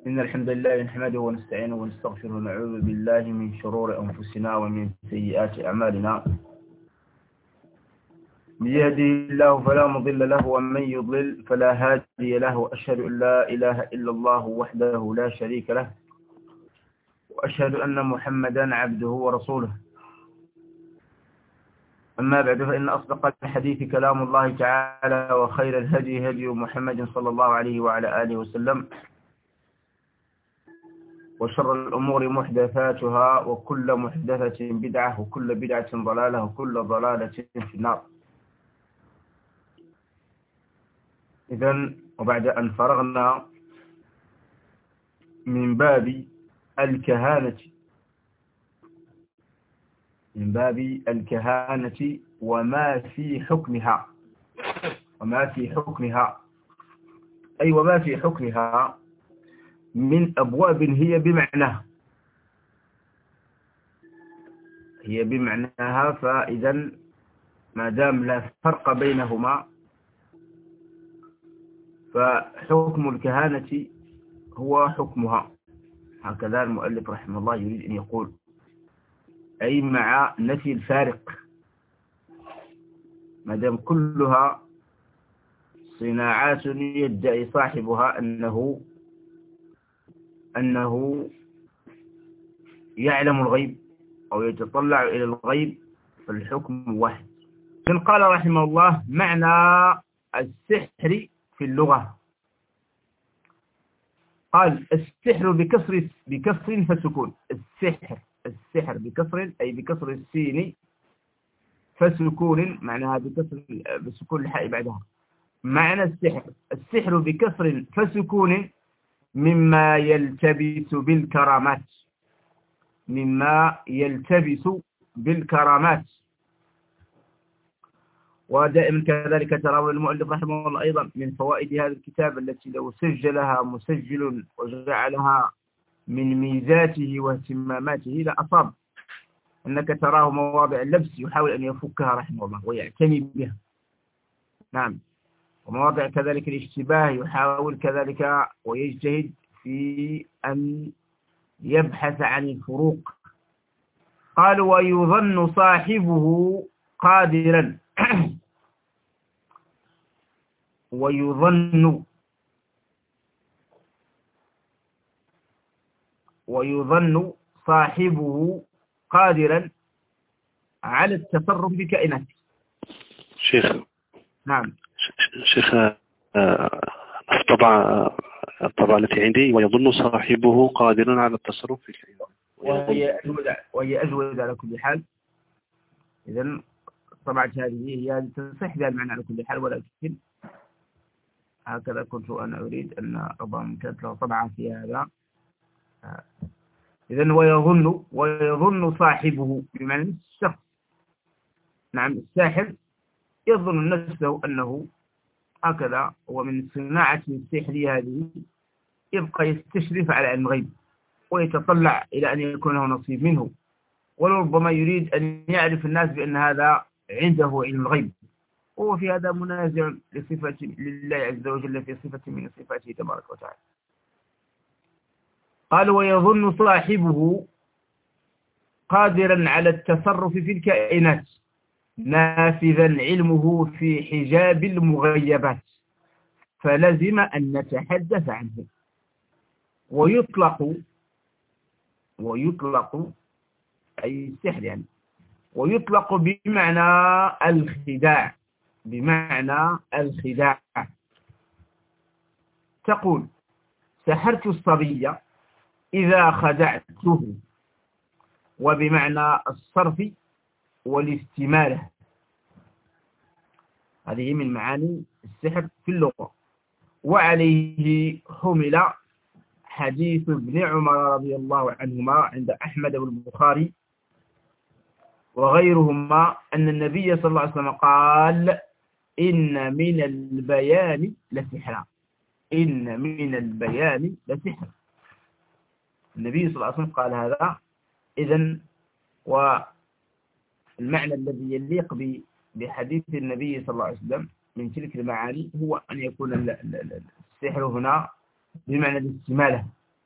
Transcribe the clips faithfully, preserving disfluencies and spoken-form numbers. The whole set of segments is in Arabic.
إن الحمد لله نحمده ونستعينه ونستغفره ونعوذ بالله من شرور أنفسنا ومن سيئات أعمالنا. من يهده الله فلا مضل له ومن يضلل فلا هادي له، وأشهد أن لا إله إلا الله وحده لا شريك له، وأشهد أن محمدا عبده ورسوله. أما بعد، فإن أصدق الحديث كلام الله تعالى، وخير الهدي هدي محمد صلى الله عليه وعلى آله وسلم، وشر الأمور محدثاتها، وكل محدثة بدعة، وكل بدعة ضلالة، وكل ضلالة في النار. إذن وبعد أن فرغنا من باب الكهانة من باب الكهانة وما في حكمها وما في حكمها أي وما في حكمها من أبواب هي بمعنى هي بمعناها فإذا ما دام لا فرق بينهما، فحكم الكهانة هو حكمها. هكذا المؤلف رحمه الله يريد أن يقول، أي مع نفي الفارق، ما دام كلها صناعات يدعي صاحبها أنه أنه يعلم الغيب أو يتطلع إلى الغيب، فالحكم واحد. إن قال رحمه الله: معنى السحر في اللغة، قال: السحر بكسر بكسر فسكون. السحر السحر بكسر أي بكسر السين فسكون، معناها بكسر بسكون الحاء بعدها. معنى السحر السحر بكسر فسكون مما يلتبس بالكرامات مما يلتبس بالكرامات ودائما كذلك ترى المؤلف رحمه الله أيضا من فوائد هذا الكتاب التي لو سجلها مسجل وجعلها من ميزاته واهتماماته لأصاب، أنك تراه مواضع اللبس يحاول أن يفكها رحمه الله ويعتني بها. نعم. ومواضع كذلك الاشتباه يحاول كذلك ويجتهد في أن يبحث عن الفروق. قال: ويظن صاحبه قادرا ويظن ويظن صاحبه قادرا على التصرف بكائنات. شيخ نعم شيخ الطبعة الطبعة التي عندي: ويظن صاحبه قادرا على التصرف في الكائنات، وهي أجودة وهي أجودة على كل حال. إذن طبعا هذه هي تصح بها المعنى على كل حال، ولكن هكذا كنت أنا أريد أن ربما كانت له طبعا في هذا. إذن ويظن ويظن صاحبه بمعنى الشخص. نعم، الساحر يظن نفسه أنه هكذا، ومن صناعة السحر هذه يبقى يستشرف على علم الغيب ويتطلع إلى أن يكون له نصيب منه، ولربما يريد أن يعرف الناس بأن هذا عنده علم الغيب، وهو في هذا منازع لصفة لله عز وجل في صفة من صفاته تبارك وتعالى. قال: ويظن صاحبه قادرا على التصرف في الكائنات نافذا علمه في حجاب المغيبات، فلزم أن نتحدث عنه. ويطلق ويطلق أي السحر يعني ويطلق بمعنى الخداع بمعنى الخداع تقول: سحرت الصبي إذا خدعته، وبمعنى الصرف والاستمالة. هذه من معاني السحر في اللغة. وعليه حمل حديث ابن عمر رضي الله عنهما عند أحمد والبخاري وغيرهما أن النبي صلى الله عليه وسلم قال: إن من البيان لسحرا إن من البيان لسحرا. النبي صلى الله عليه وسلم قال هذا. إذن والمعنى الذي يليق بحديث النبي صلى الله عليه وسلم من تلك المعاني هو أن يكون السحر هنا بمعنى الاستمالة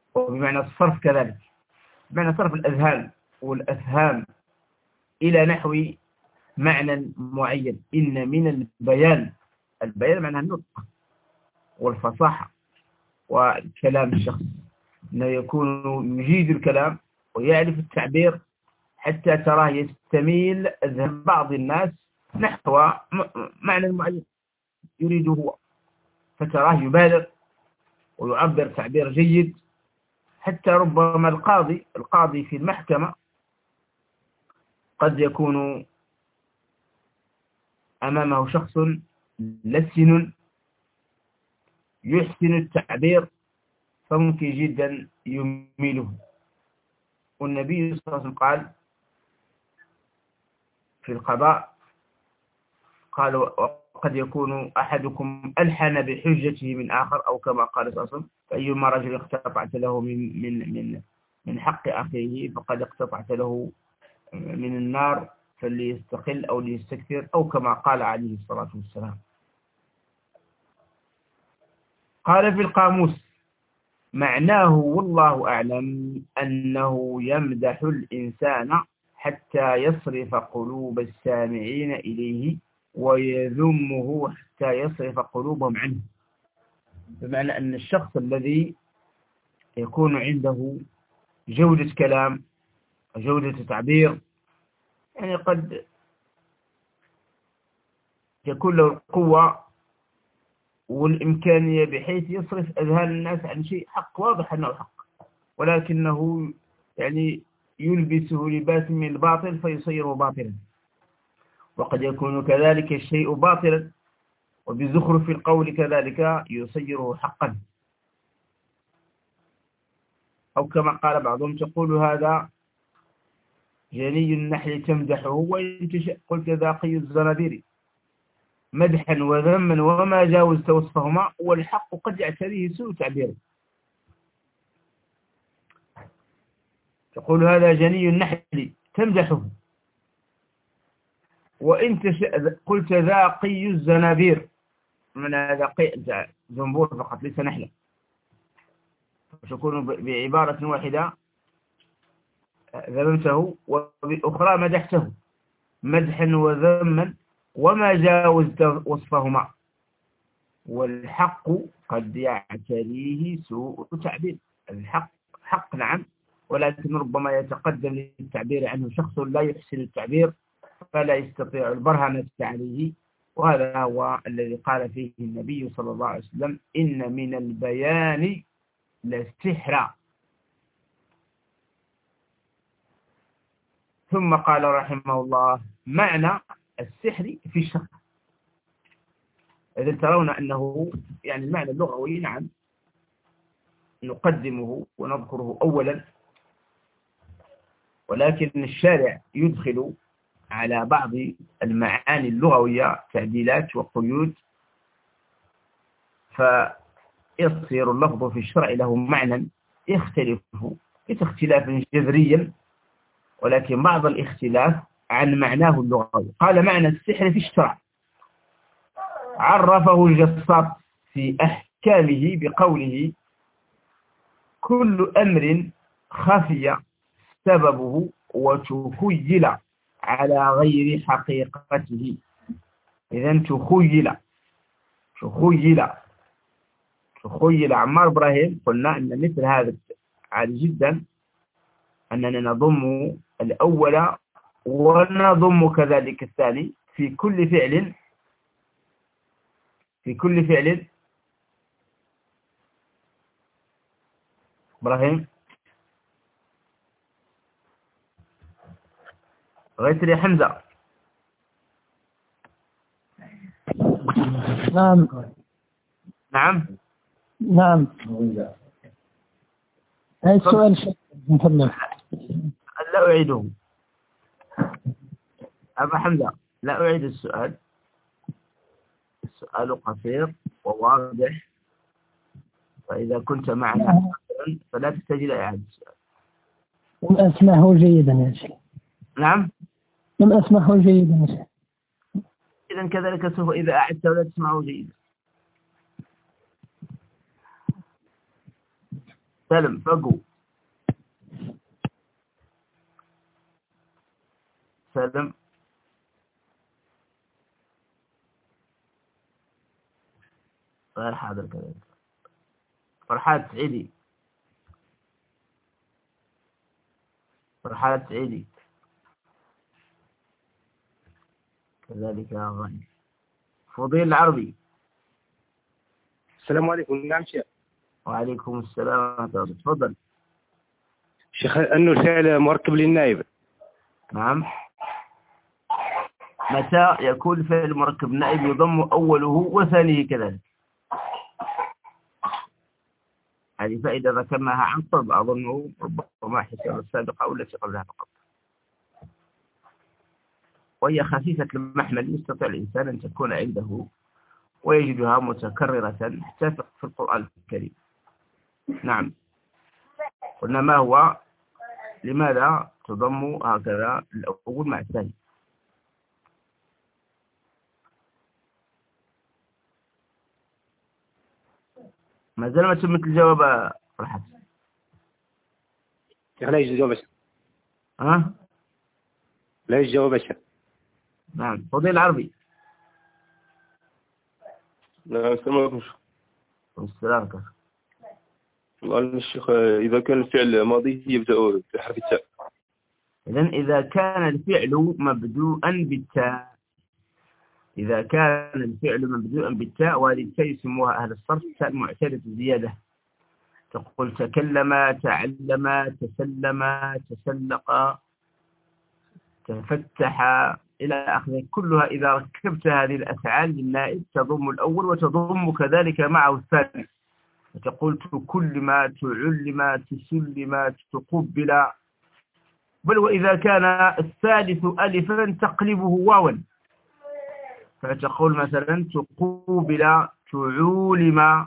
وبمعنى الصرف كذلك، بمعنى صرف الأذهان والأفهام إلى نحو معنى معين. إن من البيان، البيان معنى النطق والفصاحة وكلام الشخص، أنه يكون يجيد الكلام ويعرف التعبير حتى تراه يستميل أذهان بعض الناس نحو معنى معين يريده هو، فتراه يبالغ ويعبر تعبير جيد، حتى ربما القاضي القاضي في المحكمة قد يكون أمامه شخص لسن يحسن التعبير فممكن جدا يميله. والنبي صلى الله عليه وسلم قال في القضاء، قال وقد يكون أحدكم ألحن بحجته من آخر، أو كما قال صلى الله عليه وسلم فأيما رجل اقتطعت له من من من من حق أخيه فقد اقتطعت له من النار فليستقل أو ليستكثر، أو كما قال عليه الصلاة والسلام. قال في القاموس معناه والله أعلم أنه يمدح الإنسان حتى يصرف قلوب السامعين إليه ويذمه حتى يصرف قلوبهم عنه. بمعنى أن الشخص الذي يكون عنده جودة كلام وجودة تعبير، يعني قد يكون له القوة والإمكانية بحيث يصرف أذهان الناس عن شيء حق، واضح أنه حق، ولكنه يعني يلبسه لباس من الباطل فيصيره باطلا. وقد يكون كذلك الشيء باطلا وبزخرف القول كذلك يصيره حقا، أو كما قال بعضهم تقول هذا جني النحل تمدحه وإن تشاء قلت ذاقي الزنابير، مدحا وذما وما جاوزت وصفهما والحق قد يعتريه سوء تعبيره. تقول هذا جني النحل تمدحه وإن تشاء قلت ذاقي الزنابير، من هذا قيء زنبور فقط ليس نحلة، تكون بعبارة واحدة ذممته وبأخرى مدحته، مدحا وذما وما جاوزت وصفهما والحق قد يعتريه سوء تعبير. الحق حق نعم، ولكن ربما يتقدم للتعبير عنه شخص لا يحسن التعبير فلا يستطيع البرهنة عليه، وهذا هو الذي قال فيه النبي صلى الله عليه وسلم إن من البيان للسحر. ثم قال رحمه الله معنى السحر في الشرع. إذن ترون أنه يعني المعنى اللغوي نعم نقدمه ونذكره أولا، ولكن الشارع يدخل على بعض المعاني اللغوية تعديلات وقيود، فيصير اللفظ في الشرع له معنى يختلف ليس اختلافا جذريا، ولكن بعض الاختلاف عن معناه اللغوي. قال معنى السحر في الشرع عرفه الجصاص في أحكامه بقوله كل أمر خفي سببه وتخيل على غير حقيقته. إذن تخيل تخيل تخيل عمار إبراهيم قلنا أن مثل هذا عادي جدا أننا نضم الأول ونضم كذلك الثاني في كل فعل في كل فعل. إبراهيم غيث لي حمزة. نعم نعم نعم هذا السؤال شيخ محمد لا أعيده. أبا حمزة لا أعيد السؤال، السؤال قصير وواضح، فإذا كنت معنا فلا تستجيل إعادة السؤال. لم أسمعه جيدا يا شيخ. نعم لم أسمعه جيدا يا شيخ. إذن كذلك سوف إذا أعدت ولا تسمعه جيدا. سلم فقو سلم غير حاضر كذلك. فرحات سعيدي فرحات سعيدي كذلك غني. فضيل العربي. السلام عليكم. نعم شيخ. وعليكم السلام ورحمة الله. تفضل شيخ. أنه الفعل مركب للنائب. نعم. متى يكون فعل مركب نائب يضم أوله وثانيه كذلك؟ هذه فائدة ذكرناها عن قرب أظنه ربما حساب السابقة أو التي قبلها فقط، وهي خفيفة المحمل يستطيع الإنسان أن تكون عنده ويجدها متكررة حتى في القرآن الكريم. نعم. قلنا ما هو لماذا تضم هكذا الأول مع الثاني؟ ما زال ما تمت الجواب فرحت. لا يوجد جواب أشياء. ها؟ لا يوجد جواب أشياء. نعم. فضيل العربي. نعم. السلام عليكم. والسلام كيف. والله الشيخ إذا كان الفعل ماضي يبدأ بحرف التاء. إذن إذا كان الفعل مبدوءا بالتاء إذا كان الفعل مبدوءا بالتاء، وهذه التاء يسموها أهل الصرف تاء معتادة الزيادة. تقول تكلم، تعلم، تسلم، تسلق، تفتح إلى آخره. كلها إذا ركبت هذه الأفعال للنائب تضم الأول وتضم كذلك معه الثاني. فتقول تكلم، تعلم، تسلم، تقبل. بل وإذا كان الثالث ألفا تقلبه واوا، فتقول مثلا تقوبل، تعولم،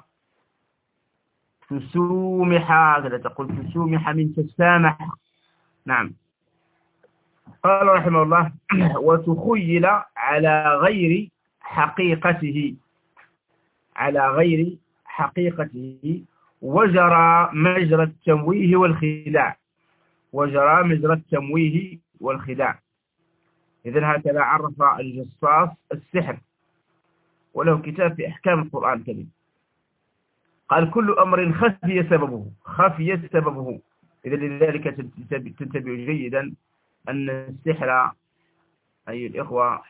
تسومح، هكذا تقول تسومح من تسامح. نعم. قال رحمه الله وتخيل على غير حقيقته على غير حقيقته وجرى مجرى التمويه والخداع وجرى مجرى التمويه والخداع. إذن هكذا عرف الجصاص السحر، وله كتاب في أحكام القرآن الكريم. قال كل أمر خفي سببه خفي سببه. إذن لذلك تنتبه جيدا أن السحر أي الإخوة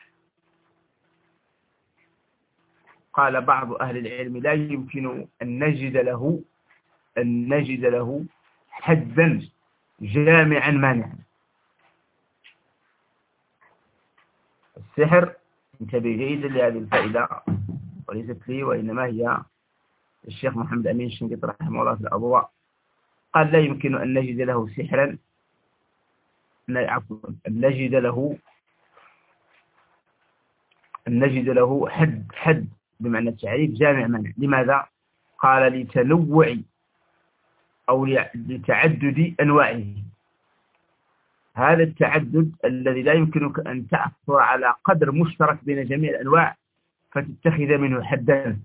قال بعض أهل العلم لا يمكن أن نجد له أن نجد له حدا جامعا مانعا. السحر، انتبه جيدا لهذه الفائدة وليست لي وإنما هي الشيخ محمد أمين الشنقيطي رحمه الله في الأضواء. قال لا يمكن أن نجد له سحرا عفوا أن نجد له أن نجد له حد حد بمعنى التعريف جامع مانع. لماذا؟ قال لتنوع أو لتعدد أنواعه. هذا التعدد الذي لا يمكنك أن تعثر على قدر مشترك بين جميع الأنواع فتتخذ منه حدا.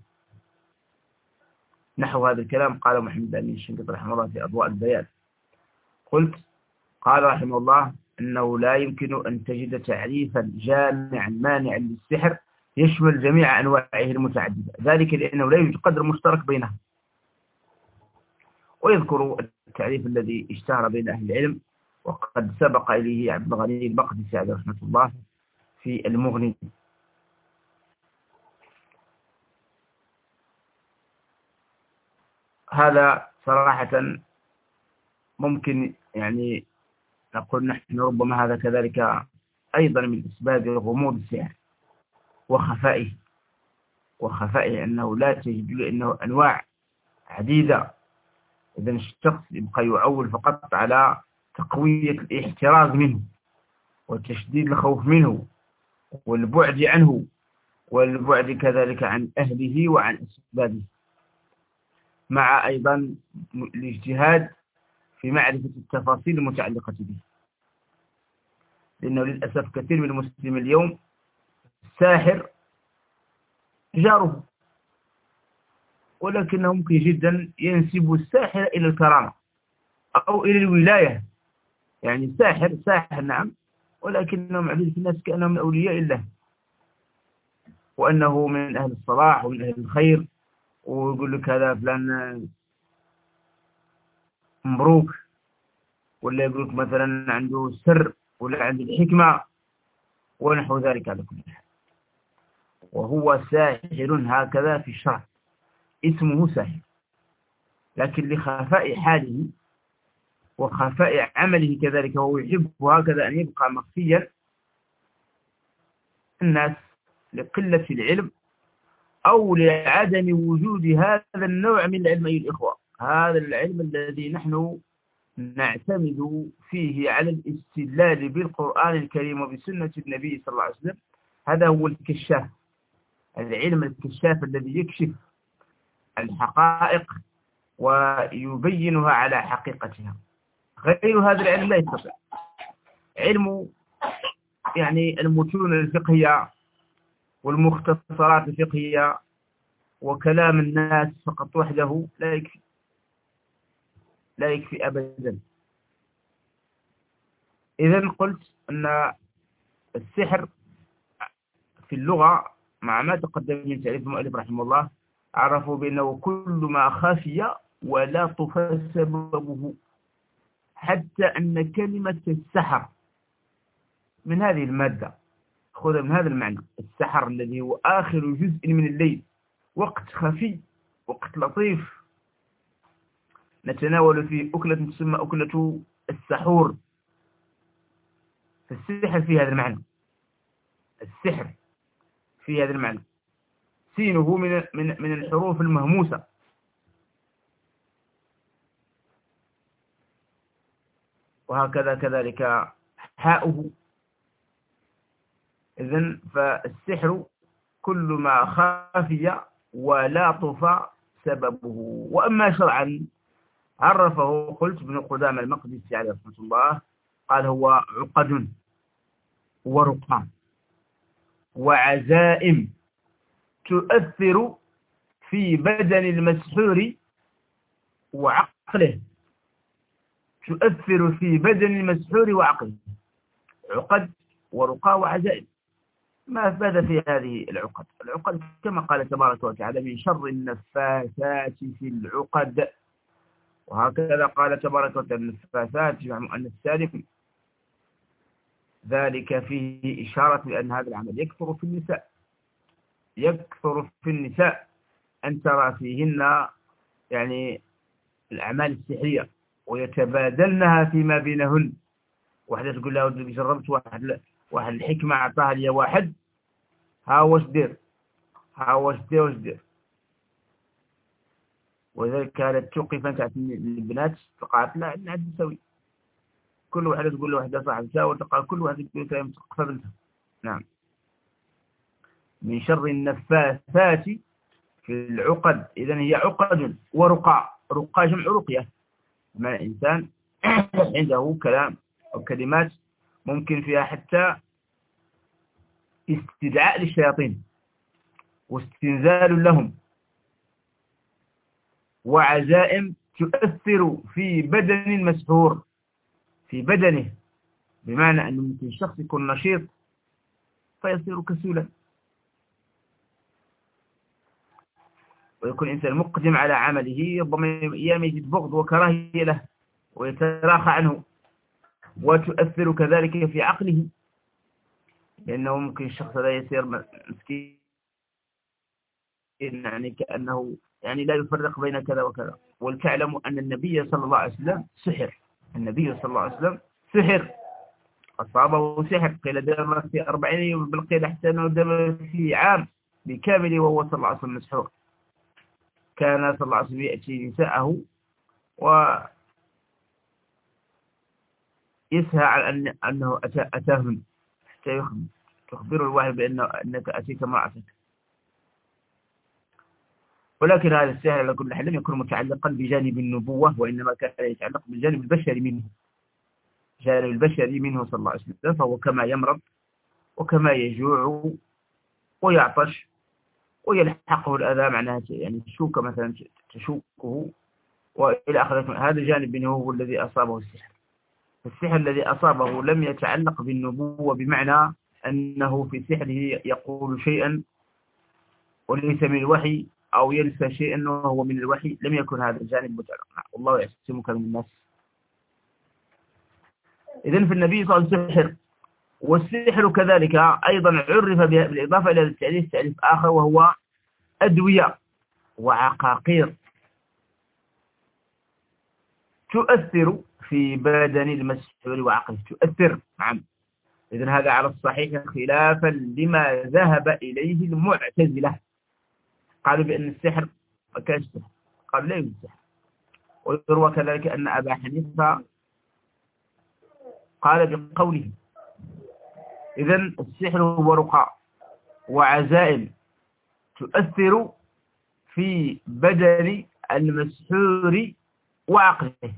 نحو هذا الكلام قال محمد أمين الشنقيطي رحمه الله في أضواء البيان. قلت قال رحمه الله أنه لا يمكن أن تجد تعريفا جامعا مانعا للسحر يشمل جميع أنواعه المتعددة، ذلك لأنه لا يوجد قدر مشترك بينها. ويذكر التعريف الذي اشتهر بين أهل العلم وقد سبق إليه عبد الغني المقدسي عليه رحمة الله في المغني. هذا صراحة ممكن يعني نقول نحن ربما هذا كذلك أيضا من أسباب غموض السحر وخفائه وخفائه أنه لا تجد لأنه أنواع عديدة. إذن الشخص يبقى يعول فقط على تقوية الاحتراز منه وتشديد الخوف منه والبعد عنه والبعد كذلك عن أهله وعن أسبابه، مع أيضا الاجتهاد في معرفة التفاصيل المتعلقة به. لأنه للأسف كثير من المسلمين اليوم الساحر جاره، ولكنه ممكن جدا ينسب الساحر إلى الكرامة. أو إلى الولاية، يعني ساحر ساحر نعم، ولكنهم عبيد في الناس كأنهم من أولياء الله، وأنه من أهل الصلاح ومن أهل الخير، ويقول لك هذا فلان مبروك، ولا يقول لك مثلا عنده سر ولا عنده الحكمة ونحو ذلك على كل حال. وهو ساحر هكذا في الشرع، اسمه ساحر، لكن لخفاء حاله وخفاء عمله كذلك، وهو يحب هكذا أن يبقى مخفيا، الناس لقلة العلم أو لعدم وجود هذا النوع من العلم أيها الإخوة، هذا العلم الذي نحن نعتمد فيه على الاستدلال بالقرآن الكريم وبسنة النبي صلى الله عليه وسلم، هذا هو الكشاف، العلم الكشاف الذي يكشف الحقائق ويبينها على حقيقتها. غير هذا العلم لا يستطيع. علم يعني المتون الفقهية والمختصرات الفقهية وكلام الناس فقط وحده لا يكفي، لا يكفي أبدا. إذن قلت أن السحر في اللغة مع ما تقدم من تعريف المؤلف رحمه الله عرفوا بأنه كل ما خفي ولا طفى سببه، حتى أن كلمة السحر من هذه المادة، خذ من هذا المعنى، السحر الذي هو آخر جزء من الليل، وقت خفي، وقت لطيف نتناول فيه أكلة تسمى أكلة السحور، فالسحر في هذا المعنى، السحر في هذا المعنى، سينه من من من الحروف المهموسة، وهكذا كذلك حاؤه. إذن فالسحر كل ما خفي ولا طفى سببه. وأما شرعا عرفه قلت ابن قدامى المقدسي عليه رحمة الله، قال هو عقد ورقى وعزائم تؤثر في بدن المسحور وعقله، تؤثر في بدن المسحور وعقله، عقد ورقى وعزائم. ما ماذا في هذه العقد؟ العقد كما قال تبارك وتعالى من شر النفاثات في العقد، وهكذا قال تبارك وتعالى النفاثات مع مؤنث سالم، ذلك فيه إشارة لأن هذا العمل يكثر في النساء، يكثر في النساء أن ترى فيهن يعني الأعمال السحرية ويتبادلنها فيما بينهن. واحدة تقول لها ودي جربت واحد واحد الحكمة أعطاها لي واحد، ها واش دير ها واش دير واش دير وذلك كانت توقف تاعت البنات فقالت لا عندنا عاد نسوي، كل واحدة تقول لواحدة صاحبتها وتقال كل واحدة تقول لها مثقفة بنتها. نعم، من شر النفاثات في العقد. إذن هي عقد ورقى، رقى جمع رقية، ما الإنسان عنده كلام أو كلمات ممكن فيها حتى استدعاء للشياطين واستنزال لهم، وعزائم تؤثر في بدن المسحور، في بدنه، بمعنى أنه ممكن الشخص يكون نشيط فيصير كسولا، ويكون إنسان مقدم على عمله، ربما أيام يجد بغض وكراهية له ويتراخى عنه، وتؤثر كذلك في عقله، لأنه ممكن الشخص لا يصير مسكين، يعني كأنه يعني لا يفرق بين كذا وكذا. ولتعلموا أن النبي صلى الله عليه وسلم سحر، النبي صلى الله عليه وسلم سحر، أصابه سحر، قيل دم في أربعين يوم، بل قيل حتى أنه دم في عام بكامل وهو صلى الله عليه وسلم مسحور. كان صلى الله عليه وسلم يأتي نساءه ويسهى على أن أنه أتى أتاهم حتى تخبر الواحد بأنه أنك أتيت امرأتك. ولكن هذا السحر على كل حال لم يكن متعلقا بجانب النبوة، وإنما كان يتعلق بالجانب البشري منه، جانب البشري منه صلى الله عليه وسلم، فهو كما يمرض وكما يجوع ويعطش ويلحقه الأذى، معناها يعني تشوك مثلا تشوكه وإلى آخره. هذا جانب منه هو الذي أصابه السحر. السحر الذي أصابه لم يتعلق بالنبوة، بمعنى أنه في سحره يقول شيئا وليس من الوحي، أو ينسى شيئا وهو من الوحي. لم يكن هذا الجانب متعلق. والله يعصمك من الناس. إذن في النبي صلى الله عليه وسلم سحر. والسحر كذلك أيضا عرف بالإضافة إلى التعريف تعريف آخر، وهو أدوية وعقاقير تؤثر في بدن المسحور وعقله. تؤثر، نعم. إذن هذا على الصحيح خلافا لما ذهب إليه المعتزلة. قالوا بأن السحر كان السحر، قالوا لا يوجد السحر. ويروى كذلك أن أبا حنيفة قال بقوله. إذن السحر هو رقى وعزائم تؤثر في بدن المسحور وعقله.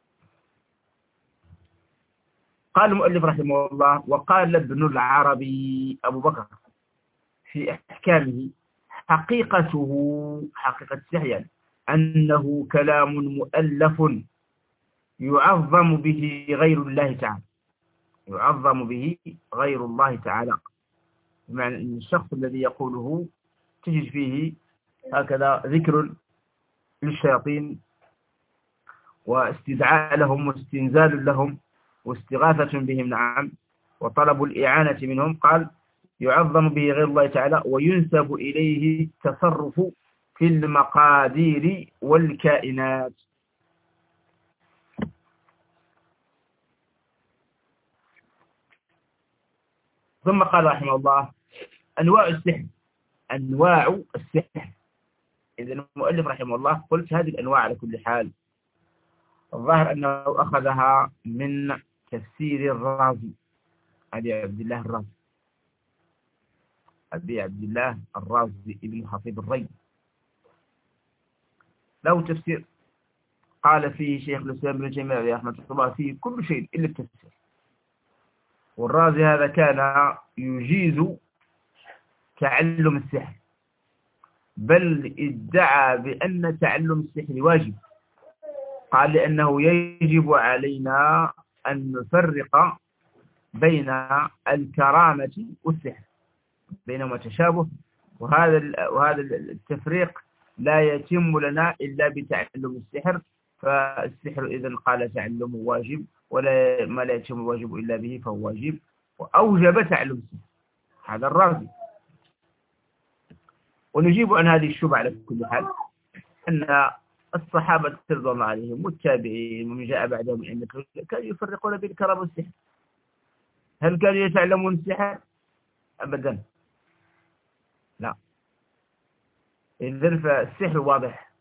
قال المؤلف رحمه الله: وقال ابن العربي أبو بكر في أحكامه: حقيقته، حقيقة السحر يعني أنه كلام مؤلف يعظم به غير الله تعالى، يعظم به غير الله تعالى. بمعنى أن الشخص الذي يقوله تجد فيه هكذا ذكر للشياطين واستدعاء لهم واستنزال لهم واستغاثة بهم، نعم، وطلب الإعانة منهم. قال: يعظم به غير الله تعالى وينسب إليه التصرف في المقادير والكائنات. ثم قال رحمه الله: أنواع السحر، أنواع السحر. إذن المؤلف رحمه الله قلت هذه الأنواع على كل حال الظاهر أنه أخذها من تفسير الرازي، أبي عبد الله الرازي، أبي عبد الله الرازي ابن حفيظ الري، له تفسير قال فيه شيخ الإسلام ابن تيمية رحمه الله فيه كل شيء إلا التفسير. والرازي هذا كان يجيز تعلم السحر، بل ادعى بأن تعلم السحر واجب. قال: لأنه يجب علينا أن نفرق بين الكرامة والسحر، بينهما تشابه، وهذا وهذا التفريق لا يتم لنا إلا بتعلم السحر. فالسحر إذن قال تعلمه واجب، ولا ما لا يتم الواجب إلا به فهو واجب، وأوجب تعلم السحر. هذا الرازي. ونجيب عن هذه الشبهة على كل حال أن الصحابة رضي الله عليهم والتابعين ومن جاء بعدهم أن كانوا يفرقون بين الكرامة والسحر. هل كانوا يتعلمون السحر؟ أبدا لا. إذن فالسحر واضح،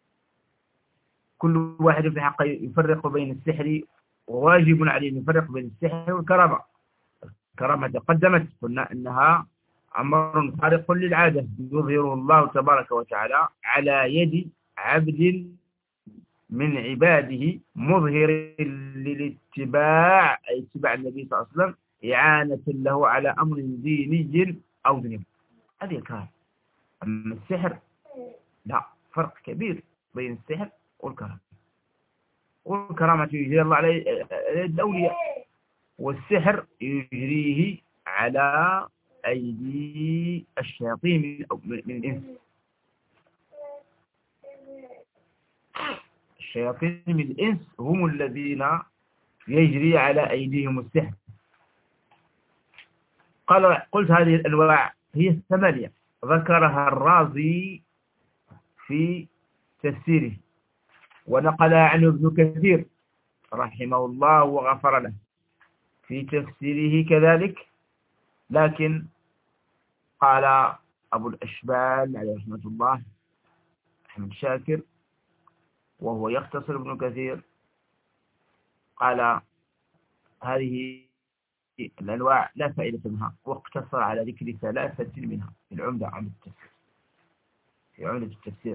كل واحد في حقه يفرق بين السحر، وواجب عليه أن يفرق بين السحر والكرامة. الكرامة تقدمت، قلنا أنها أمر خارق للعادة يظهره الله تبارك وتعالى على يد عبد من عباده مظهر للاتباع، أي اتباع النبي صلى الله عليه وسلم، إعانة له على أمر ديني أو دنيوي. هذه الكرامة. أما السحر لا، فرق كبير بين السحر والكرامة. والكرامة يجري الله على يد الأولياء، والسحر يجريه على أيدي الشياطين من الإنس. الشياطين من الإنس هم الذين يجري على أيديهم السحر. قال: قلت هذه الأنواع هي ثمانية ذكرها الرازي في تفسيره، ونقلها عنه ابن كثير رحمه الله وغفر له في تفسيره كذلك. لكن قال أبو الأشبال عليه رحمة الله أحمد شاكر وهو يختصر ابن كثير، قال: هذه الأنواع لا فائدة منها، واقتصر على ذكر ثلاثة منها في العمدة عن التفسير، في عمدة التفسير.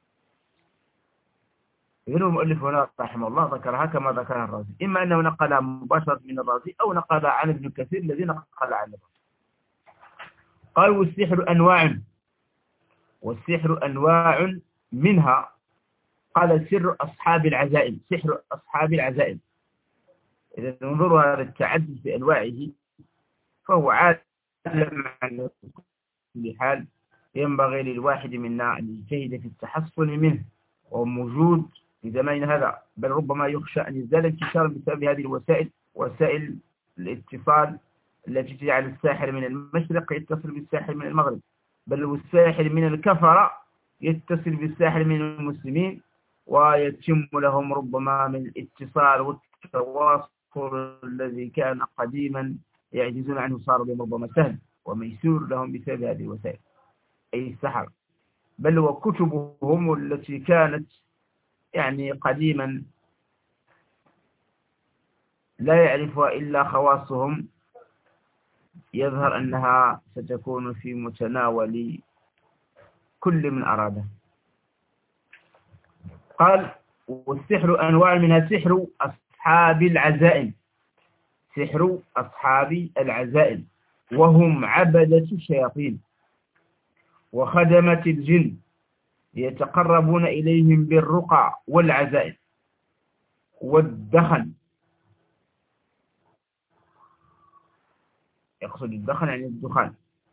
إذن المؤلف هنا رحمه الله ذكرها كما ذكرها الرازي، إما أنه نقل مباشرة من الرازي أو نقل عن ابن كثير الذي نقل عن الرازي. قال: والسحر أنواع، والسحر أنواع منها قال سر أصحاب العزائم، سحر أصحاب العزائم. إذا ننظر هذا التعدد بأنواعه فهو عالم على كل حال. ينبغي للواحد منا أن يجتهد في التحصن منه، وهو موجود في زماننا هذا، بل ربما يخشى أن يزداد انتشارا بسبب هذه الوسائل، وسائل الاتصال التي تجعل الساحر من المشرق يتصل بالساحر من المغرب، بل والساحر من الكفرة يتصل بالساحر من المسلمين، ويتم لهم ربما من الاتصال والتواصل الذي كان قديما يعجزون عنه صار بهم ربما سهل وميسور لهم بسبب هذه الوسائل، أي السحر. بل وكتبهم التي كانت يعني قديما لا يعرفها إلا خواصهم يظهر أنها ستكون في متناول كل من أراده. قال والسحر أنواع، منها سحر أصحاب العزائم، سحر أصحاب العزائم وهم عبدة الشياطين وخدمة الجن يتقربون إليهم بالرقى والعزائم والدخن. يقصد الدخن يعني الدخان.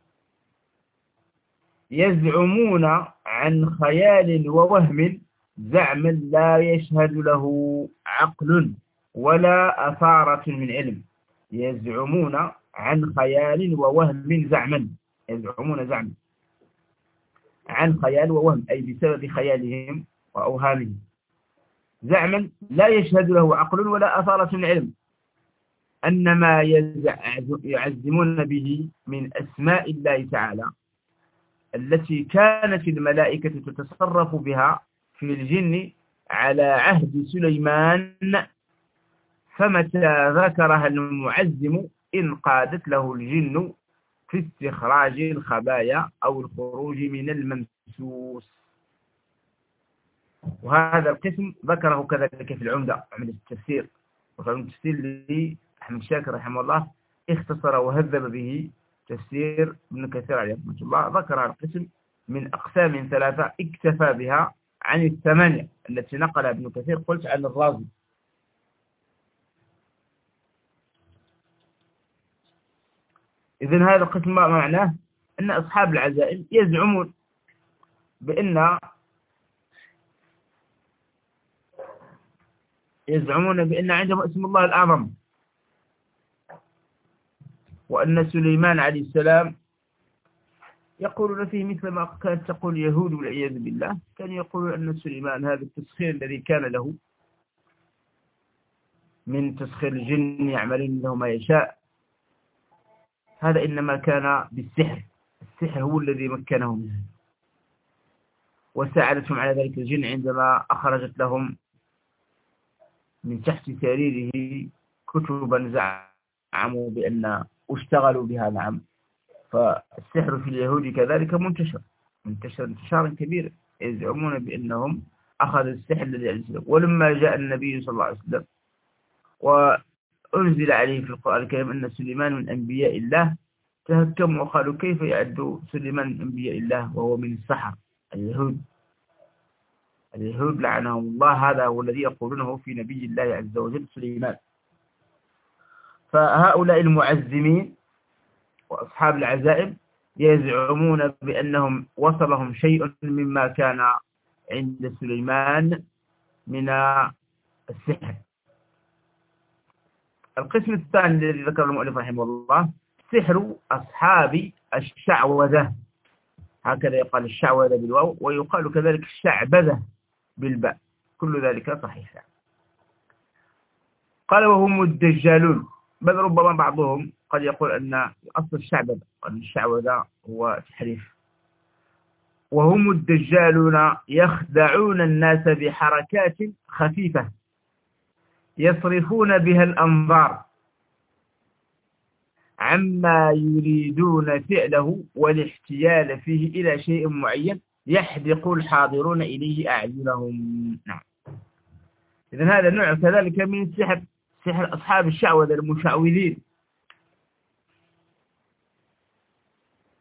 يزعمون عن خيال ووهم زعما لا يشهد له عقل ولا أثارة من علم. يزعمون عن خيال ووهم زعما، يزعمون زعما عن خيال ووهم أي بسبب خيالهم وأوهامهم، زعما لا يشهد له عقل ولا أثارة من علم، أن ما يعزمون به من أسماء الله تعالى التي كانت الملائكة تتصرف بها في الجن على عهد سليمان، فمتى ذكرها المعزم انقادت له الجن في استخراج الخبايا أو الخروج من الممسوس. وهذا القسم ذكره كذلك في العمدة، عمدة التفسير، وفي التفسير الذي أحمد شاكر رحمه الله اختصر وهذب به تفسير ابن كثير عليه رحمه الله. ذكر القسم من أقسام ثلاثة اكتفى بها عن الثمانية التي نقل ابن كثير، قلت عن الرازي. إذن هذا القسم ما معناه؟ أن أصحاب العزائم يزعمون بأن يزعمون بأن عندهم اسم الله الأعظم، وأن سليمان عليه السلام يقولون فيه مثل ما كانت تقول اليهود والعياذ بالله. كانوا يقولون أن سليمان هذا التسخير الذي كان له من تسخير الجن يعملون له ما يشاء، هذا إنما كان بالسحر، السحر هو الذي مكنهم منه، وساعدتهم على ذلك الجن عندما أخرجت لهم من تحت سريره كتبا زعموا بأن اشتغلوا بها. نعم، فالسحر في اليهود كذلك منتشر منتشر انتشارا كبيرا، يزعمون بأنهم أخذوا السحر الذي عليه السلام. ولما جاء النبي صلى الله عليه وسلم وأنزل عليه في القرآن الكريم أن سليمان من أنبياء الله، تهكموا وقالوا كيف يعد سليمان من أنبياء الله وهو من السحر. اليهود اليهود لعنهم الله، هذا هو الذي يقولونه في نبي الله عز وجل سليمان. فهؤلاء المعزمين وأصحاب العزائم يزعمون بأنهم وصلهم شيء مما كان عند سليمان من السحر. القسم الثاني الذي ذكر المؤلف رحمه الله سحر أصحاب الشعوذة، هكذا يقال الشعوذة بالواو، ويقال كذلك الشعبذة بالباء، كل ذلك صحيح. قال وهم الدجالون، بل ربما بعضهم قد يقول أن أصل الشعبذة وأن الشعوذة هو تحريف. وهم الدجالون يخدعون الناس بحركات خفيفة يصرفون بها الأنظار عما يريدون فعله والاحتيال فيه إلى شيء معين يحدق الحاضرون إليه أعينهم. نعم، إذن هذا نوع كذلك من السحر، سحر أصحاب الشعوذة المشعوذين.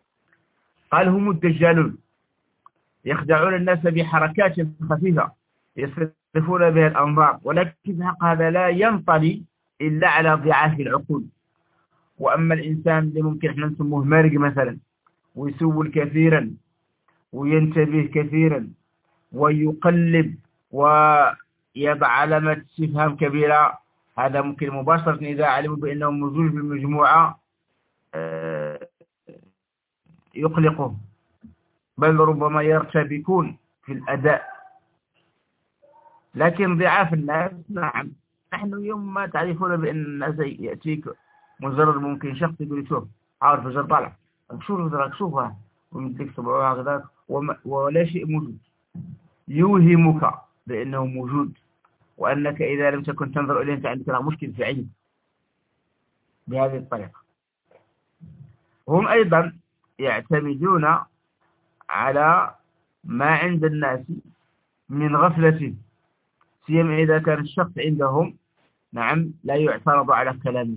قال هم الدجالون يخدعون الناس بحركات خفيفة يصرفون بها الأنظار، ولكن هذا لا ينطلي إلا على ضعاف العقول. وأما الإنسان اللي ممكن احنا نسموه مرق مثلا، ويسول كثيرا وينتبه كثيرا ويقلب ويضع علامة استفهام كبيرة، هذا ممكن مباشرة إذا علموا بأنه مزوج بالمجموعة يقلقهم، بل ربما يرتبكون في الأداء. لكن ضعاف الناس نعم، نحن يوم ما تعرفون بأن الناس يأتيك مجرد ممكن شخص يقول شوف عارف فجر طالع، شوف فجرك شوفها ومدلك سبعوها هكذا ولا شيء موجود، يوهمك بأنه موجود، وأنك إذا لم تكن تنظر إليه أنت عندك مشكل في عين بهذه الطريقة. هم أيضا يعتمدون على ما عند الناس من غفلة، سيما إذا كان الشخص عندهم نعم لا يعترض على كلامه،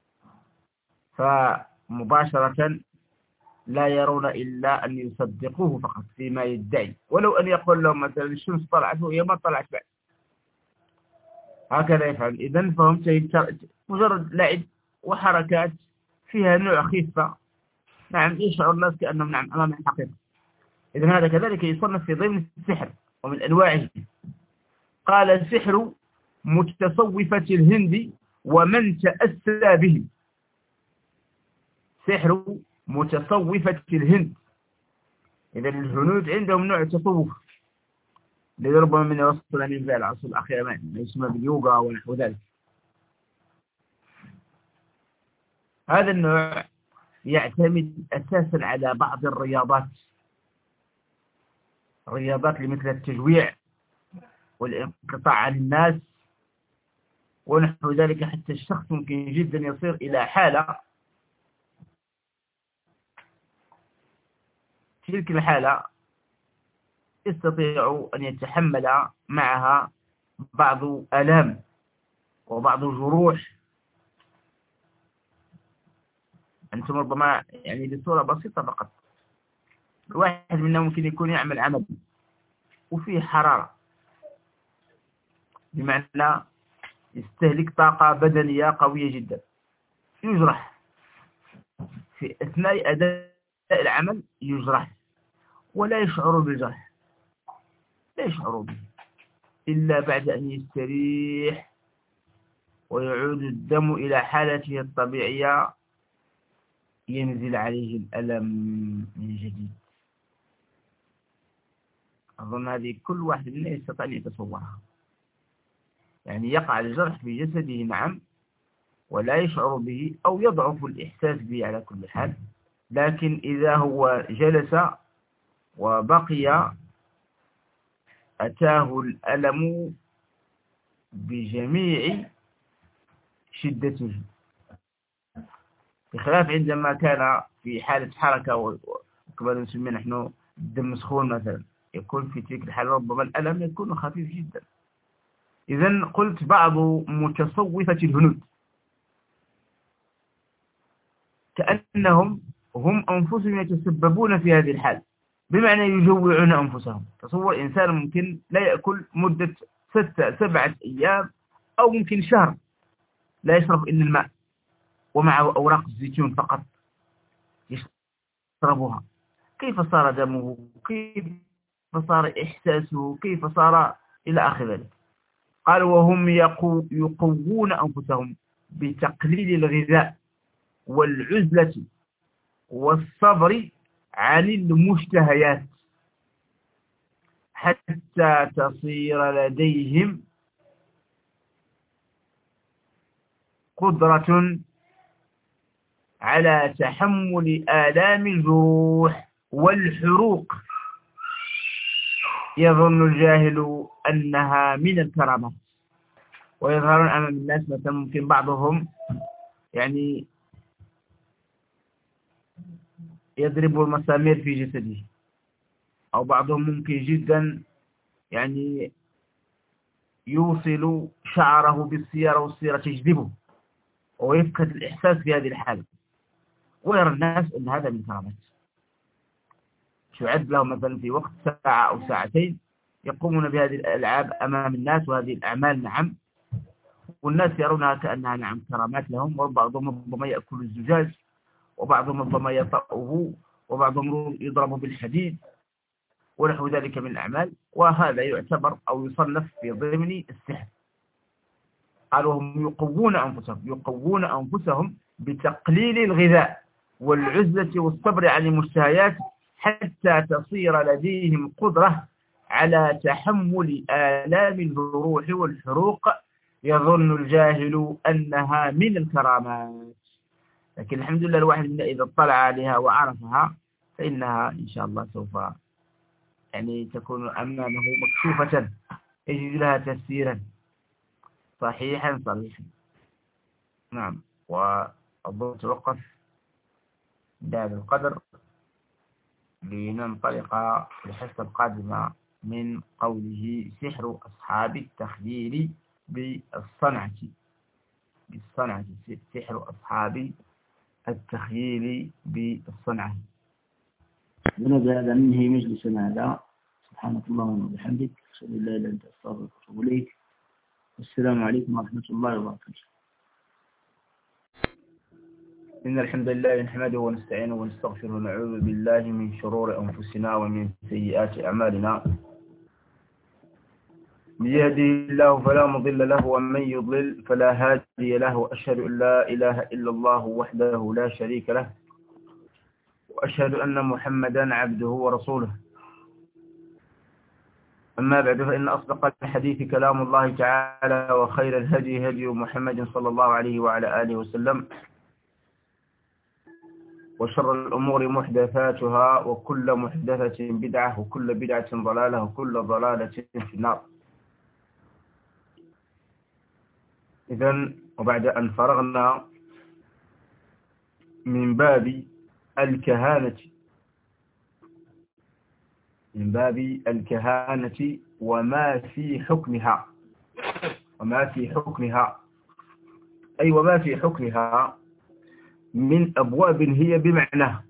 فمباشرة لا يرون إلا أن يصدقوه فقط فيما يدعي، ولو أن يقول لهم مثلا الشمس طلعت وهي ما طلعت بعد، هكذا يفعل. إذن فهم مجرد لعب وحركات فيها نوع خفة، نعم يشعر الناس كأنهم نعم أمام الحقيقة. إذن هذا كذلك يصنف في ضمن السحر ومن أنواعه. قال السحر متصوفة الهند ومن تأسى به. سحر متصوفة الهند، إذا الهنود عندهم نوع تصوف الذي ربما من يوصل من في العصر الأخير ما يسمى باليوغا ونحو ذلك. هذا النوع يعتمد أساسا على بعض الرياضات، الرياضات لمثل التجويع والانقطاع عن الناس ونحو ذلك، حتى الشخص ممكن جدا يصير إلى حالة، تلك الحالة يستطيع أن يتحمل معها بعض ألام وبعض جروح. أنتم ربما يعني بصورة بسيطة فقط، الواحد منا ممكن يكون يعمل عمل وفيه حرارة، بمعنى يستهلك طاقة بدنية قوية جدا، يجرح في أثناء أداء العمل، يجرح ولا يشعر بالجرح، لا يشعر به إلا بعد أن يستريح ويعود الدم إلى حالته الطبيعية، ينزل عليه الألم من جديد. أظن هذه كل واحد منا يستطيع أن يتصورها، يعني يقع الجرح في جسده نعم ولا يشعر به أو يضعف الإحساس به على كل حال، لكن إذا هو جلس وبقي أتاه الألم بجميع شدته، بخلاف عندما كان في حالة حركة وكما نسميه نحن الدم سخون مثلا، يكون في تلك الحالة ربما الألم يكون خفيف جدا. إذن قلت بعض متصوفة الهنود كأنهم هم أنفسهم يتسببون في هذه الحالة، بمعنى يجوعون أنفسهم. تصور إنسان ممكن لا يأكل مدة ستة سبعة أيام أو ممكن شهر لا يشرب إلا الماء ومعه أوراق الزيتون فقط يشربها، كيف صار دمه، كيف صار إحساسه، كيف صار إلى آخر ذلك. قال وهم يقو يقوون أنفسهم بتقليل الغذاء والعزلة والصبر عن المشتهيات حتى تصير لديهم قدرة على تحمل آلام الجروح والحروق، يظن الجاهل أنها من الكرامات، ويظهرون أمام الناس مثلا ممكن بعضهم يعني يضرب المسامير في جسده، أو بعضهم ممكن جدا يعني يوصل شعره بالسيارة والسيارة تجذبه ويفقد الإحساس بهذه الحالة، ويرى الناس أن هذا من كرامات. تعد له مثلا في وقت ساعة أو ساعتين يقومون بهذه الألعاب أمام الناس وهذه الأعمال نعم، والناس يرونها كأنها نعم كرامات لهم، وبعضهم ربما يأكل الزجاج، وبعضهم ربما يطأه، وبعضهم يضرب بالحديد ونحو ذلك من الأعمال، وهذا يعتبر أو يصنف في ضمن السحر. قالوا هم يقوون أنفسهم يقوون أنفسهم بتقليل الغذاء والعزلة والصبر عن المشتهيات حتى تصير لديهم قدرة على تحمل آلام الجروح والحروق يظن الجاهل أنها من الكرامات. لكن الحمد لله الواحد منا إذا اطلع عليها وعرفها فإنها إن شاء الله سوف يعني تكون أمامه مكشوفة، يجد لها تفسيرا صحيحا صريحا. نعم، وأظن توقف بهذا القدر لننطلق الحصة القادمة من قوله سحر أصحاب التخييل بالصنعة بالصنعة سحر أصحاب التخييل بالصنعة. بهذا ننهي مجلسنا هذا. سبحانك اللهم وبحمدك، أشهد أن لا إله إلا أنت، أستغفرك وأتوب إليك. السلام عليكم ورحمة الله وبركاته. إن الحمد لله نحمده ونستعينه ونستغفره ونعوذ بالله من شرور أنفسنا ومن سيئات أعمالنا. من يهده الله فلا مضل له ومن يضلل فلا هادي له، وأشهد أن لا إله إلا الله وحده لا شريك له، وأشهد أن محمدا عبده ورسوله. أما بعد، فإن أصدق الحديث كلام الله تعالى، وخير الهدي هدي محمد صلى الله عليه وعلى آله وسلم، وشر الأمور محدثاتها، وكل محدثة بدعة، وكل بدعة ضلالة، وكل ضلالة في النار. إذن وبعد أن فرغنا من باب الكهانة من باب الكهانة وما في حكمها وما في حكمها أي وما في حكمها من أبواب هي بمعنى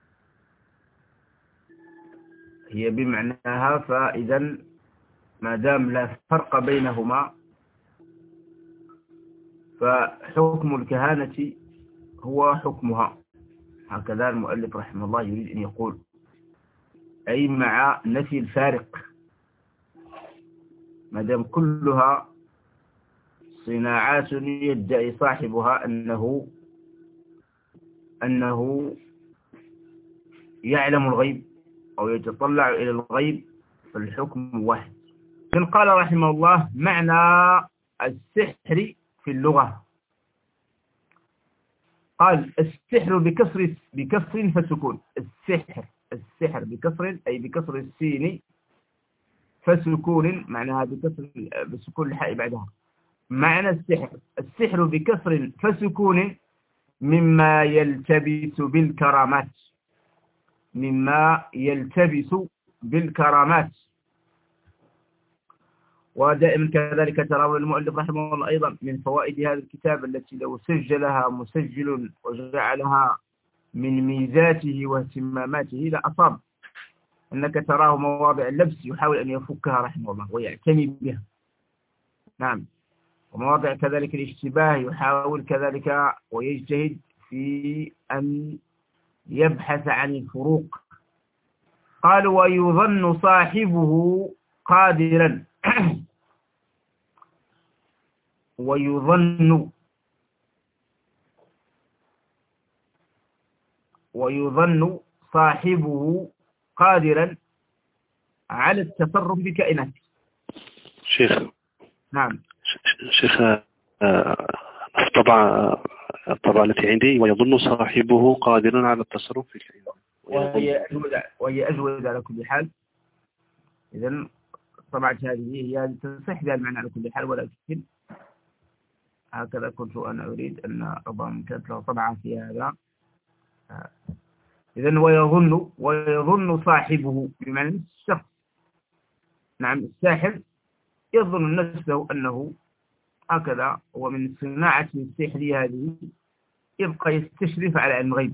هي بمعناها فإذا ما دام لا فرق بينهما فحكم الكهانة هو حكمها. هكذا المؤلف رحمه الله يريد أن يقول، أي مع نفي الفارق، ما دام كلها صناعات يدعي صاحبها أنه أنه يعلم الغيب أو يتطلع إلى الغيب، فالحكم واحد. كان قال رحمه الله معنى السحر في اللغة، قال السحر بكسر بكسر فسكون. السحر السحر بكسر أي بكسر السين فسكون، معناها بكسر بسكون الحاء بعدها. معنى السحر السحر بكسر فسكون مما يلتبس بالكرامات مما يلتبس بالكرامات. ودائما كذلك ترى المؤلف رحمه الله أيضا من فوائد هذا الكتاب التي لو سجلها مسجل وجعلها من ميزاته واهتماماته لأصاب، أنك تراه مواضع اللبس يحاول أن يفكها رحمه الله ويعتني بها. نعم، ومواضع كذلك الاشتباه يحاول كذلك ويجتهد في أن يبحث عن الفروق. قال ويظن صاحبه قادرا ويظن ويظن صاحبه قادرا على التصرف بكائنات. شيخ نعم شيخ، الطبعة الطبعة التي عندي ويظن صاحبه قادرا على التصرف في الكائنات، وهي أجود وهي أجود على كل حال. إذن طبعا هذه هي تصح بها المعنى على كل حال، ولكن هكذا كنت أنا أريد أن ربما كانت له طبعا في هذا. إذن ويظن ويظن صاحبه بمعنى الشخص. نعم، الساحر يظن نفسه أنه هكذا، ومن صناعة السحر هذه يبقى يستشرف على علم الغيب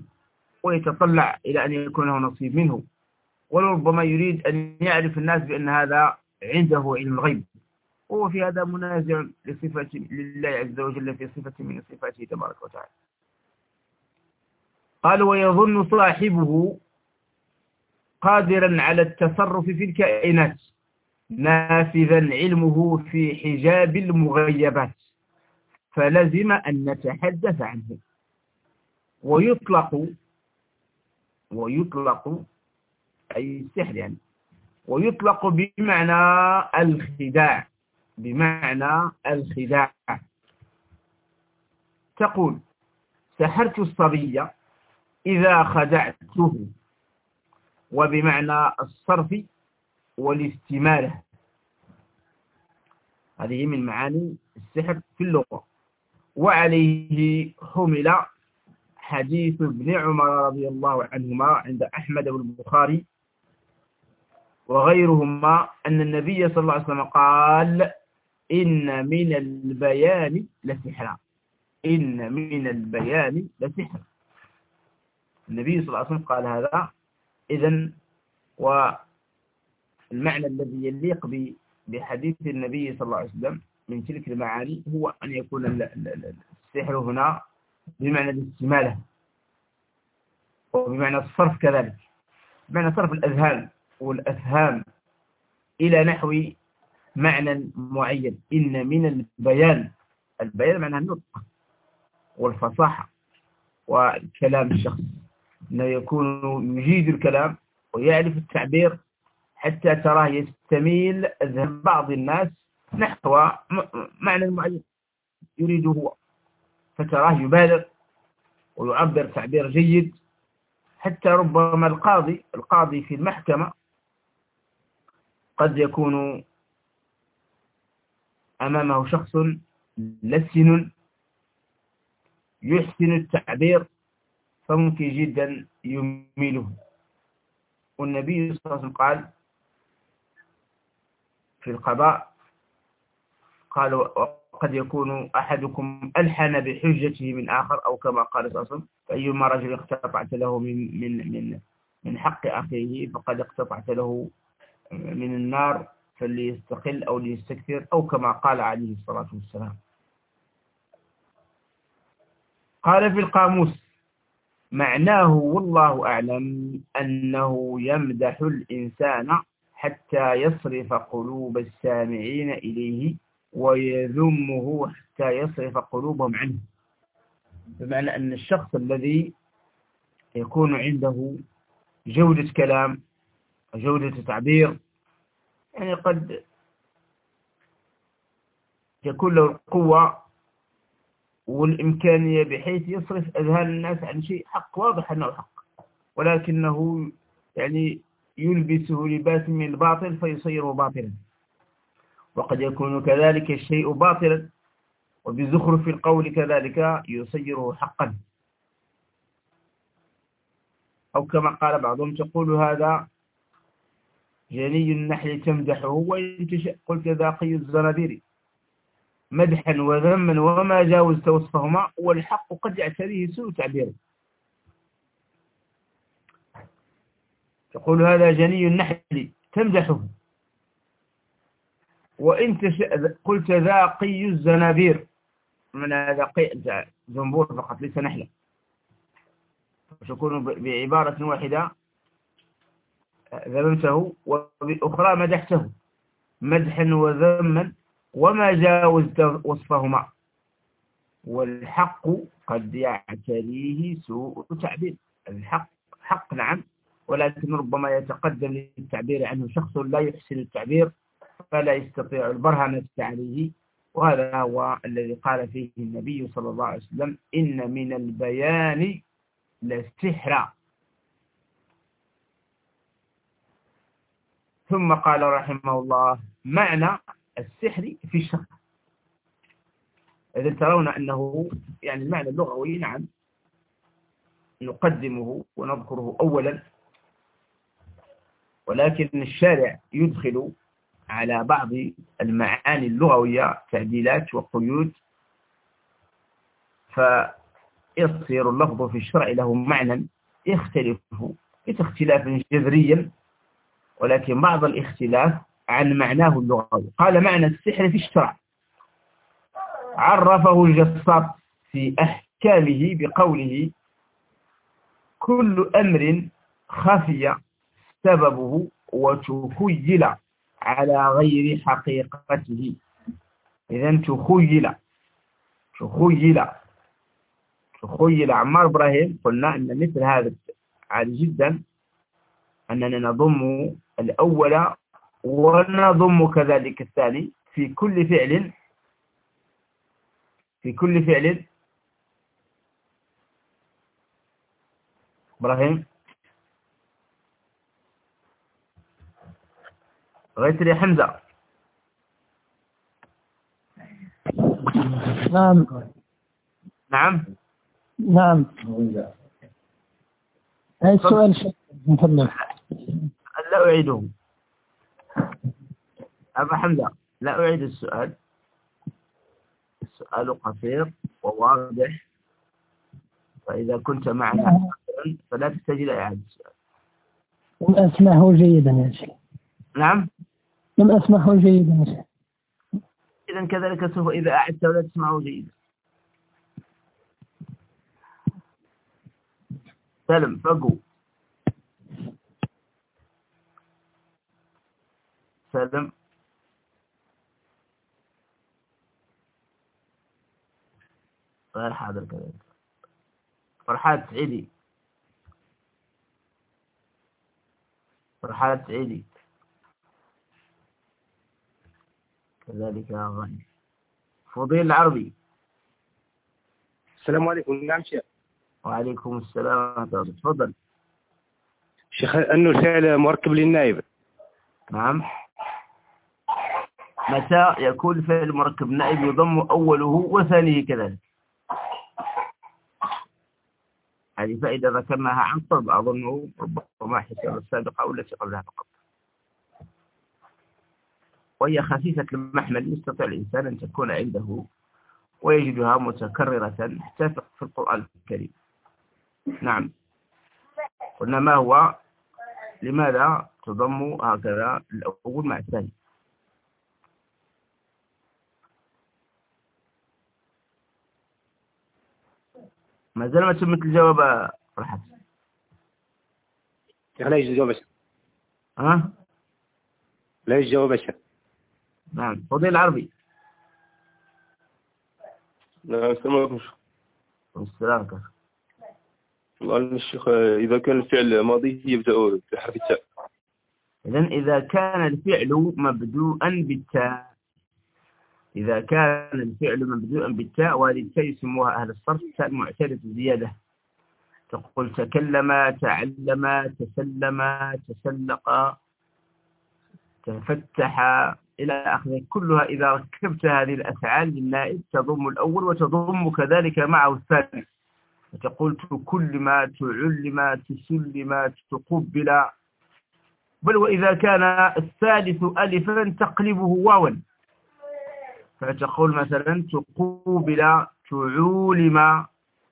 ويتطلع إلى أن يكون له نصيب منه، ولربما يريد أن يعرف الناس بأن هذا عنده علم الغيب، وهو في هذا منازع لصفة لله عز وجل في صفة من صفاته تبارك وتعالى. قال ويظن صاحبه قادرا على التصرف في الكائنات نافذا علمه في حجاب المغيبات، فلزم أن نتحدث عنه. ويطلق ويطلق أي السحر يعني، ويطلق بمعنى الخداع، بمعنى الخداع. تقول سحرت الصبي إذا خدعته، وبمعنى الصرف والاستمالة. هذه من معاني السحر في اللغة. وعليه حمل حديث ابن عمر رضي الله عنهما عند أحمد والبخاري وغيرهما أن النبي صلى الله عليه وسلم قال إن من البيان لسحرا، إن من البيان لسحرا. النبي صلى الله عليه وسلم قال هذا. إذن والمعنى الذي يليق بحديث النبي صلى الله عليه وسلم من تلك المعاني هو أن يكون السحر هنا بمعنى الاستمالة، وبمعنى الصرف كذلك، بمعنى صرف الأذهان والأفهام إلى نحو معنى معين. إن من البيان، البيان معنى النطق والفصاحة والكلام الشخص، أنه يكون يجيد الكلام ويعرف التعبير حتى تراه يستميل أذهان بعض الناس نحو معنى معين يريده هو، فتراه يبالغ ويعبر تعبير جيد، حتى ربما القاضي القاضي في المحكمة قد يكون أمامه شخص لسن يحسن التعبير فممكن جدا يميله. والنبي صلى الله عليه وسلم قال في القضاء، قال وقد يكون أحدكم ألحن بحجته من آخر، أو كما قال صلى الله عليه وسلم فأيما رجل اقتطعت له من من من من حق أخيه فقد اقتطعت له من النار فليستقل أو ليستكثر، أو كما قال عليه الصلاة والسلام. قال في القاموس معناه والله أعلم أنه يمدح الإنسان حتى يصرف قلوب السامعين إليه ويذمه حتى يصرف قلوبهم عنه. بمعنى أن الشخص الذي يكون عنده جودة كلام جودة تعبير، يعني قد يكون له القوة والإمكانية بحيث يصرف أذهان الناس عن شيء حق واضح أنه حق، ولكنه يعني يلبسه لباس من الباطل فيصيره باطلا. وقد يكون كذلك الشيء باطلا وبزخرف القول كذلك يصيره حقا، أو كما قال بعضهم تقول هذا جني النحل تمدحه وإن تشاء قلت ذاقي الزنابير، مدحا وذما وما جاوزت وصفهما، والحق قد يعتريه سوء تعبيره. تقول هذا جني النحل تمدحه وإن تشاء قلت ذاقي الزنابير، من هذا قيء زنبور فقط ليس نحلة، تكون بعبارة واحدة ذممته وبأخرى مدحته، مدحا وذما وما جاوزت وصفهما، والحق قد يعتريه سوء تعبير. الحق حق نعم، ولكن ربما يتقدم للتعبير عنه شخص لا يحسن التعبير فلا يستطيع البرهنة عليه، وهذا هو الذي قال فيه النبي صلى الله عليه وسلم إن من البيان لسحرا. ثم قال رحمه الله معنى السحر في الشرع. إذا ترون أنه يعني المعنى اللغوي نعم نقدمه ونذكره أولا، ولكن الشارع يدخل على بعض المعاني اللغوية تعديلات وقيود، فيصير اللفظ في الشرع له معنى يختلف اختلافا جذريا، ولكن بعض الاختلاف عن معناه اللغوي. قال معنى السحر في الشرع عرفه الجصاص في أحكامه بقوله كل أمر خفي سببه وتخيل على غير حقيقته. إذن تخيل تخيل تخيل عمار إبراهيم قلنا أن مثل هذا عادي جدا أننا نضم الأول ونضم كذلك الثاني في كل فعل في كل فعل. إبراهيم غير يا حمزة. نعم نعم نعم. هذا السؤال شيء من فضلك. لا أعيده أبا حمزة، لا أعيد السؤال. السؤال قصير وواضح، فإذا كنت معنا فلا تستجل إعادة السؤال. لم أسمعه جيدا يا شيخ. نعم لم أسمعه جيدا يا شيخ. إذن كذلك سوف إذا أعدت ولا تسمعه جيدا. سلم فقو سلم غير حاضر كذلك. فرحات سعيدي فرحات سعيدي كذلك غني. فضيل العربي. السلام عليكم. نعم شيخ. وعليكم السلام ورحمة الله. تفضل شيخ. أنه الفعل مركب للنائب. نعم. متى يكون فعل مركب نائب يضم أوله وثانيه كذلك؟ هذه فائدة ذكرناها عن قرب أظنه ربما حساب السابقة أو التي قبلها فقط، وهي خفيفة المحمل يستطيع الإنسان أن تكون عنده ويجدها متكررة حتى في القرآن الكريم. نعم. قلنا ما هو لماذا تضم هكذا الأول مع الثاني؟ ما زال ما تمت الجواب فرحت. لا يجوز جواب. ها؟ لا يجوز جواب. نعم. فضيل العربي. نعم. السلام عليكم. السلام عليكم. والله الشيخ إذا كان الفعل ماضي يبدأ بحرف التاء. إذن إذا كان الفعل مبدوءا بالتاء إذا كان الفعل مبدوءا بالتاء، وهذه التاء يسموها أهل الصرف تاء معتادة الزيادة. تقول تكلم، تعلم، تسلم، تسلق، تفتح إلى آخره. كلها إذا ركبت هذه الأفعال للنائب تضم الأول وتضم كذلك معه الثاني. فتقول تكلم، تعلم، تسلم، تقبل. بل وإذا كان الثالث ألفا تقلبه واوا، فتقول مثلا تقوبل، تعولم،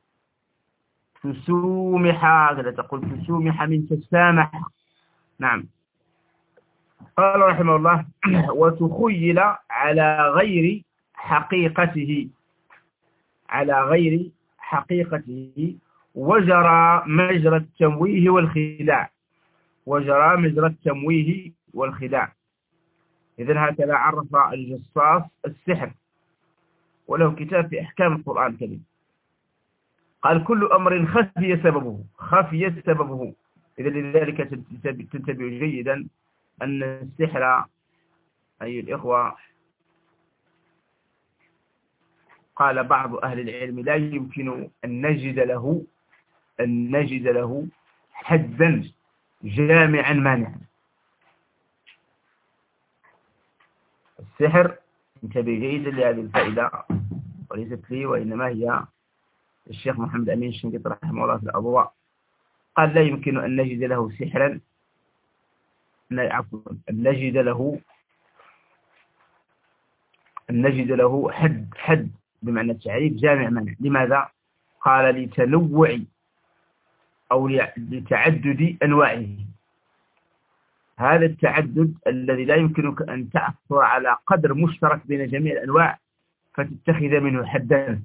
تسومح. هكذا تقول تسومح من تسامح. نعم. قال رحمه الله وتخيل على غير حقيقته على غير حقيقته وجرى مجرى التمويه والخداع وجرى مجرى التمويه والخداع. إذن هكذا عرف الجصاص السحر، وله كتاب في أحكام القرآن الكريم. قال كل أمر خفي سببه خفي سببه. إذن لذلك تنتبه جيدا أن السحر أي الإخوة قال بعض أهل العلم لا يمكن أن نجد له أن نجد له حدا جامعا مانعا. السحر انتبه جيدا لهذه الفائدة، وليست لي وإنما هي الشيخ محمد أمين الشنقيطي رحمه الله في الأضواء. قال لا يمكن أن نجد له سحرا عفوا أن نجد له أن نجد له حد حد بمعنى التعريف جامع مانع. لماذا؟ قال لتنوع أو لتعدد أنواعه. هذا التعدد الذي لا يمكنك أن تحصل على قدر مشترك بين جميع الأنواع فتتخذ منه حدا.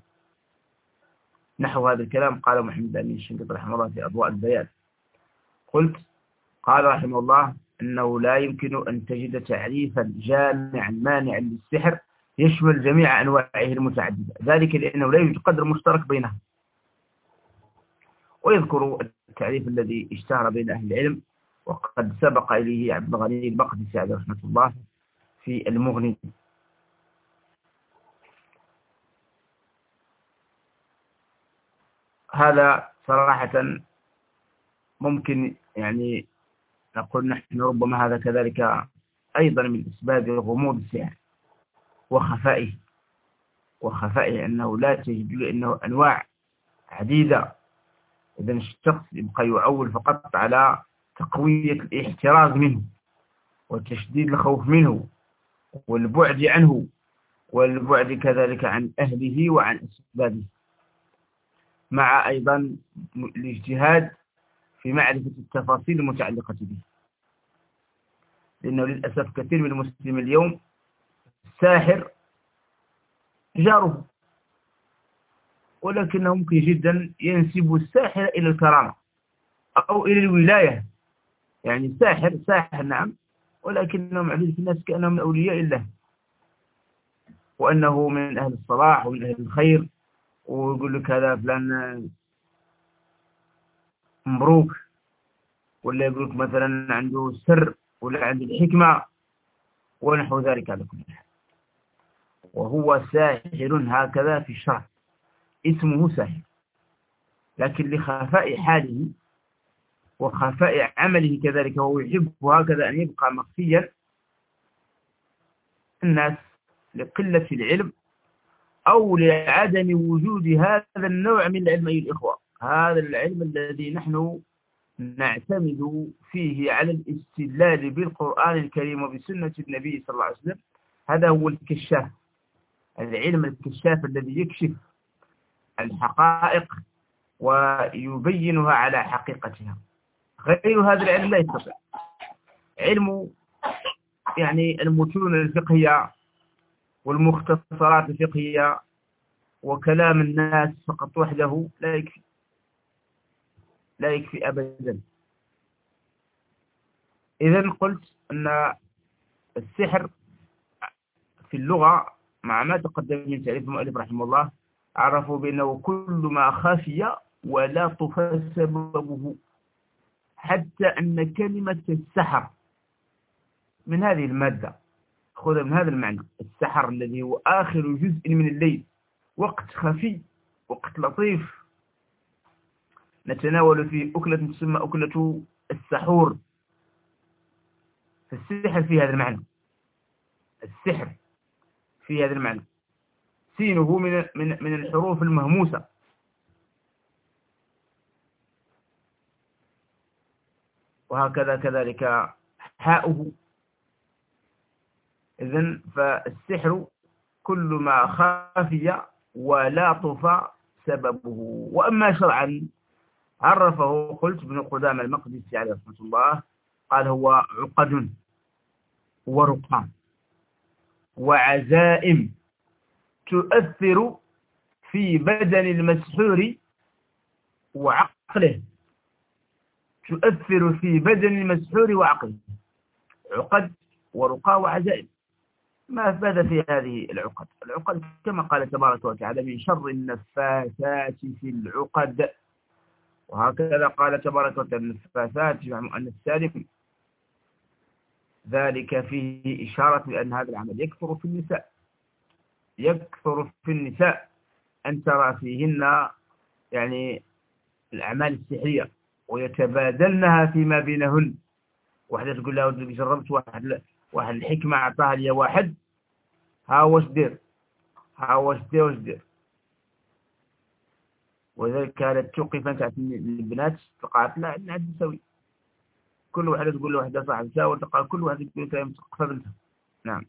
نحو هذا الكلام قال محمد أمين الشنقيطي رحمه الله في أضواء البيان. قلت قال رحمه الله أنه لا يمكن أن تجد تعريفا جامعا مانعا للسحر يشمل جميع أنواعه المتعددة، ذلك لأنه لا يوجد قدر مشترك بينها. ويذكر التعريف الذي اشتهر بين أهل العلم وقد سبق إليه عبد الغني المقدسي عليه رحمة الله في المغني. هذا صراحة ممكن يعني نقول نحن ربما هذا كذلك أيضا من أسباب غموض السحر وخفائه وخفائه أنه لا تجد لأنه أنواع عديدة. إذا الشخص يبقى يعول فقط على تقوية الاحتراز منه وتشديد الخوف منه والبعد عنه والبعد كذلك عن أهله وعن أسبابه، مع أيضا الاجتهاد في معرفة التفاصيل المتعلقة به. لأنه للأسف كثير من المسلمين اليوم الساحر جاره، ولكنه ممكن جدا ينسب الساحر إلى الكرامة أو إلى الولاية. يعني ساحر ساحر نعم، ولكنهم عديد في الناس كأنهم من أولياء الله، وأنه من أهل الصلاح ومن أهل الخير، ويقول لك هذا فلان مبروك، ولا يقول لك مثلا عنده سر ولا عنده الحكمة ونحو ذلك على كل حال. وهو ساحر هكذا في الشرع، اسمه ساحر، لكن لخفاء حاله وخفاء عمله كذلك، وهو يحب هكذا أن يبقى مخفيا، الناس لقلة العلم أو لعدم وجود هذا النوع من العلم أيها الإخوة. هذا العلم الذي نحن نعتمد فيه على الاستدلال بالقرآن الكريم وبسنة النبي صلى الله عليه وسلم، هذا هو الكشاف، العلم الكشاف الذي يكشف الحقائق ويبينها على حقيقتها. غير هذا العلم لا يستطيع. علم يعني المتون الفقهية والمختصرات الفقهية وكلام الناس فقط وحده لا يكفي، لا يكفي أبدا. إذن قلت أن السحر في اللغة مع ما تقدم من تعريف المؤلف رحمه الله عرفوا بأنه كل ما خفي ولا طفى سببه، حتى أن كلمة السحر من هذه المادة، خذ من هذا المعنى. السحر الذي هو آخر جزء من الليل، وقت خفي، وقت لطيف نتناول فيه أكلة تسمى أكلة السحور. فالسحر في هذا المعنى، السحر في هذا المعنى، سينه من من من الحروف المهموسة. وهكذا كذلك حاؤه. إذن فالسحر كل ما خفي ولا طفى سببه. وأما شرعا عرفه قلت ابن قدامة المقدسي عليه رحمة الله قال هو عقد ورقى وعزائم تؤثر في بدن المسحور وعقله، تؤثر في بدن المسحور وعقله. عقد ورقى وعزائم. ما ماذا في هذه العقد؟ العقد كما قال تبارك وتعالى من شر النفاثات في العقد، وهكذا قال تبارك وتعالى النفاثات مع مؤنث سالم، ذلك فيه إشارة لأن هذا العمل يكثر في النساء، يكثر في النساء أن ترى فيهن يعني الأعمال السحرية ويتبادلنها فيما بينهن. واحدة تقول لها جربت واحد واحد الحكمة أعطاها لي واحد، ها واش دير ها واش دير واش دير وذلك كانت توقف تاع البنات تقعت لا عندنا عاد نسوي، كل واحدة تقول لواحدة صاحب تساوي تقع كل واحدة تقول لها مثقفة بنتها. نعم.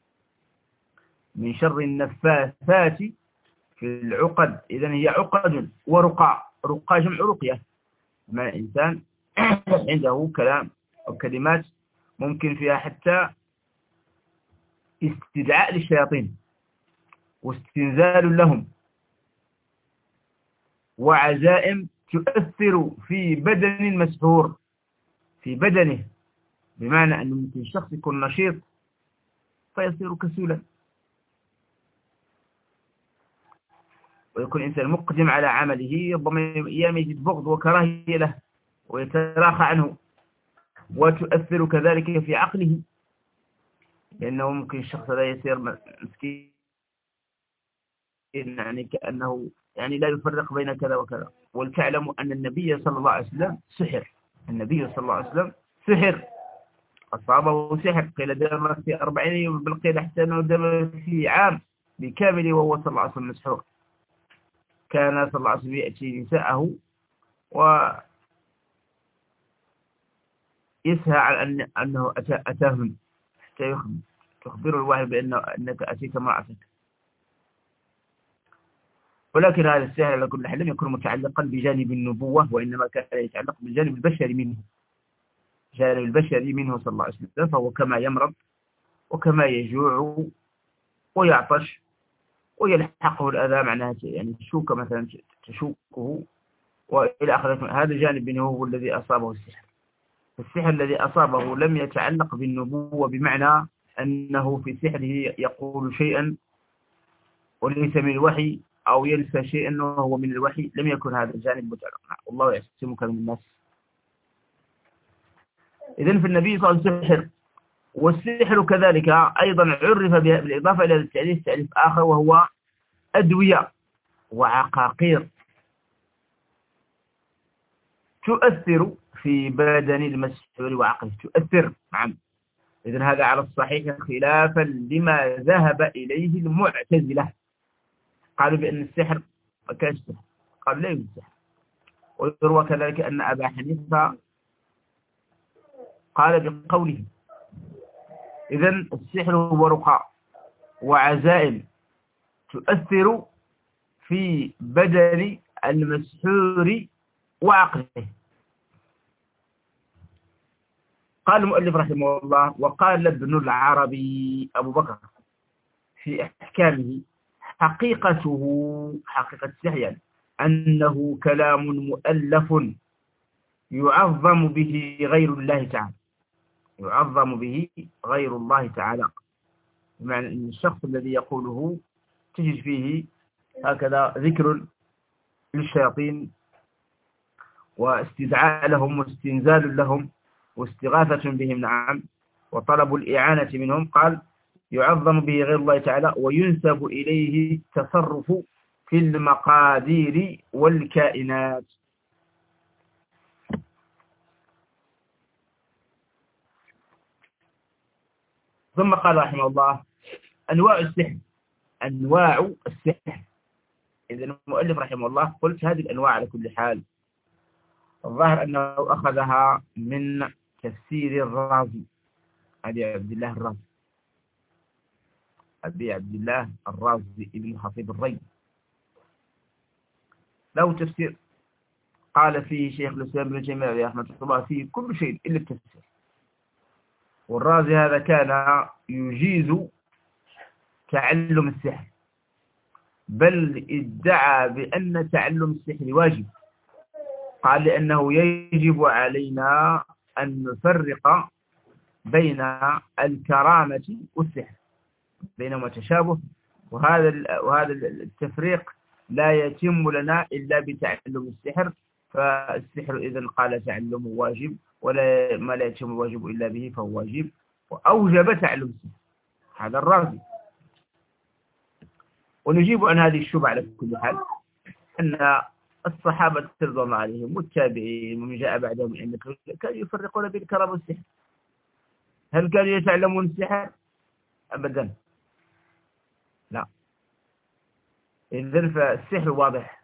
من شر النفاثات في العقد. إذن هي عقد ورقى. رقى جمع رقية، ما إنسان عنده كلام أو كلمات ممكن فيها حتى استدعاء للشياطين واستنزال لهم، وعزائم تؤثر في بدن المسحور، في بدنه، بمعنى أن ممكن الشخص يكون نشيط فيصير كسولا، ويكون إنسان مقدم على عمله، ربما أيام يجد بغض وكراهية له ويتراخى عنه، وتؤثر كذلك في عقله، لأنه ممكن الشخص لا يصير مسكين، يعني كأنه يعني لا يفرق بين كذا وكذا. ولتعلموا أن النبي صلى الله عليه وسلم سحر، النبي صلى الله عليه وسلم سحر، أصابه سحر، قيل دم في أربعين يوم، بل قيل حتى أنه دم في عام بكامل، وهو صلى الله عليه وسلم مسحور. كان صلى الله عليه وسلم يأتي نساءه ويسهى على أن أنه أتى أتاهم حتى تخبر الواحد بأنه أنك أتيت امرأتك. ولكن هذا السحر على كل حال لم يكن متعلقا بجانب النبوة، وإنما كان يتعلق بالجانب البشري منه، جانب البشري منه صلى الله عليه وسلم، فهو كما يمرض وكما يجوع ويعطش ويلحقه الأذى، معناها يعني تشوك مثلا تشوكه وإلى آخره، هذا جانب منه هو الذي أصابه السحر. السحر الذي أصابه لم يتعلق بالنبوة، بمعنى أنه في سحره يقول شيئا وليس من الوحي، أو ينسى شيئا وهو من الوحي، لم يكن هذا الجانب متعلق. والله يعصمك من الناس. إذن في النبي صلى الله عليه وسلم سحر، والسحر كذلك أيضا عرف بالإضافة إلى التعريف تعريف آخر، وهو أدوية وعقاقير تؤثر في بدن المسحور وعقله، تؤثر. نعم. إذن هذا على الصحيح خلافا لما ذهب إليه المعتزلة، قالوا بأن السحر ما كانش سحر، قالوا لا يوجد سحر. ويروى كذلك أن أبا حنيفة قال بقوله. إذن السحر هو رقى وعزائم تؤثر في بدن المسحور وعقله. قال المؤلف رحمه الله: وقال ابن العربي أبو بكر في أحكامه: حقيقته، حقيقة السحر يعني أنه كلام مؤلف يعظم به غير الله تعالى، يعظم به غير الله تعالى، بمعنى أن الشخص الذي يقوله تجد فيه هكذا ذكر للشياطين واستدعاء لهم واستنزال لهم واستغاثة بهم، نعم، وطلب الإعانة منهم. قال: يعظم به غير الله تعالى، وينسب إليه التصرف في المقادير والكائنات. ثم قال رحمه الله: أنواع السحر، أنواع السحر. إذن المؤلف رحمه الله قلت هذه الأنواع على كل حال الظاهر أنه أخذها من تفسير الرازي، أبي عبد الله الرازي، أبي عبد الله الرازي ابن خطيب الري، له تفسير قال فيه شيخ الإسلام ابن تيمية رحمه الله فيه كل شيء إلا التفسير. والرازي هذا كان يجيز تعلم السحر، بل ادعى بأن تعلم السحر واجب. قال: لأنه يجب علينا أن نفرق بين الكرامة والسحر، بينهما تشابه، وهذا وهذا التفريق لا يتم لنا إلا بتعلم السحر. فالسحر إذن قال تعلمه واجب، ولا ما لا يتم الواجب إلا به فهو واجب، وأوجب تعلم السحر. هذا الرازي. ونجيب عن هذه الشبهة على كل حال أن الصحابة رضي الله عليهم والتابعين ومن جاء بعدهم أن كانوا يفرقون بين الكرامة والسحر. هل كانوا يتعلمون السحر؟ أبدا لا. إذن فالسحر واضح،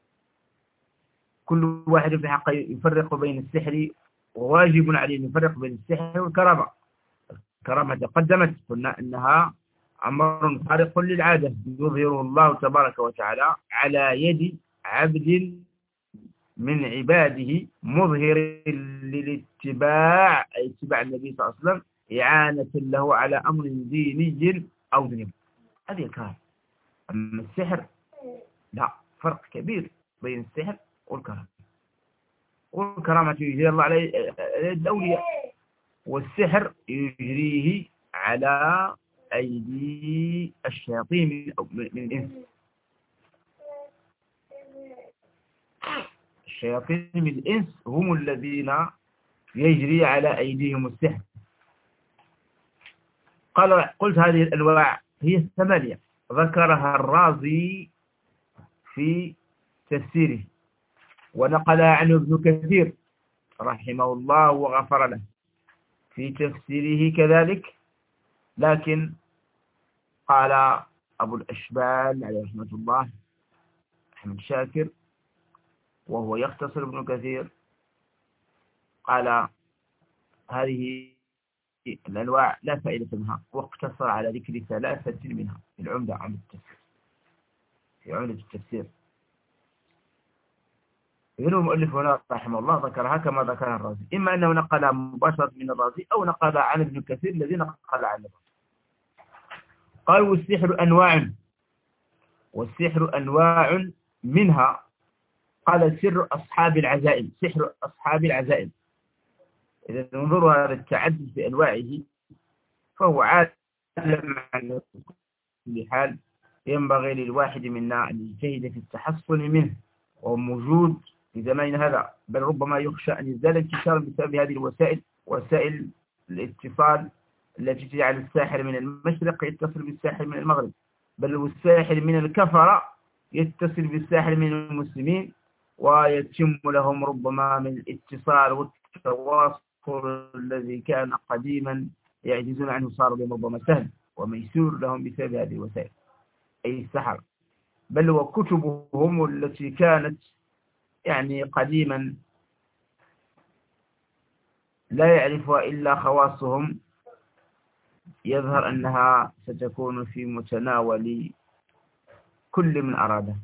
كل واحد في حقه يفرق بين السحر، وواجب عليه أن يفرق بين السحر والكرامة. الكرامة تقدمت، قلنا أنها أمر خارق للعادة يظهره الله تبارك وتعالى على يد عبد من عباده مظهر للاتباع، أي اتباع النبي صلى الله عليه وسلم، إعانة له على أمر ديني أو دنيوي. هذه الكرامة. أما السحر لا، فرق كبير بين السحر والكرامة. والكرامة يجري الله على الأولياء، والسحر يجريه على أيدي الشياطين من الإنس. الشياطين من الإنس هم الذين يجري على أيديهم السحر. قال قلت هذه الأنواع هي الثمانية ذكرها الرازي في تفسيره، ونقلها عنه ابن كثير رحمه الله وغفر له في تفسيره كذلك. لكن قال أبو الأشبال عليه رحمة الله أحمد شاكر وهو يختصر ابن كثير، قال هذه الأنواع لا فائدة منها، واقتصر على ذكر ثلاثة منها في العمدة عمد التفسير في عمدة التفسير. إذن المؤلف هنا رحمه الله ذكرها كما ذكرها الرازي، إما أنه نقل مباشرة من الرازي أو نقل عن ابن كثير الذي نقل عن الرازي. قال والسحر أنواع، والسحر أنواع منها قال سر أصحاب العزائم، سحر أصحاب العزائم. إذا ننظر هذا التعدد بأنواعه فهو عالم على كل حال، ينبغي للواحد منا أن يجتهد في التحصن منه، وهو موجود في زماننا هذا، بل ربما يخشى أن يزداد انتشارا بسبب هذه الوسائل، وسائل الاتصال التي تجعل الساحر من المشرق يتصل بالساحر من المغرب، بل والساحر من الكفرة يتصل بالساحر من المسلمين، ويتم لهم ربما من الاتصال والتواصل الذي كان قديما يعجزون عنه صار بهم ربما سهل وميسور لهم بسبب هذه الوسائل أي السحر. بل وكتبهم التي كانت يعني قديما لا يعرفها إلا خواصهم يظهر أنها ستكون في متناول كل من أراده.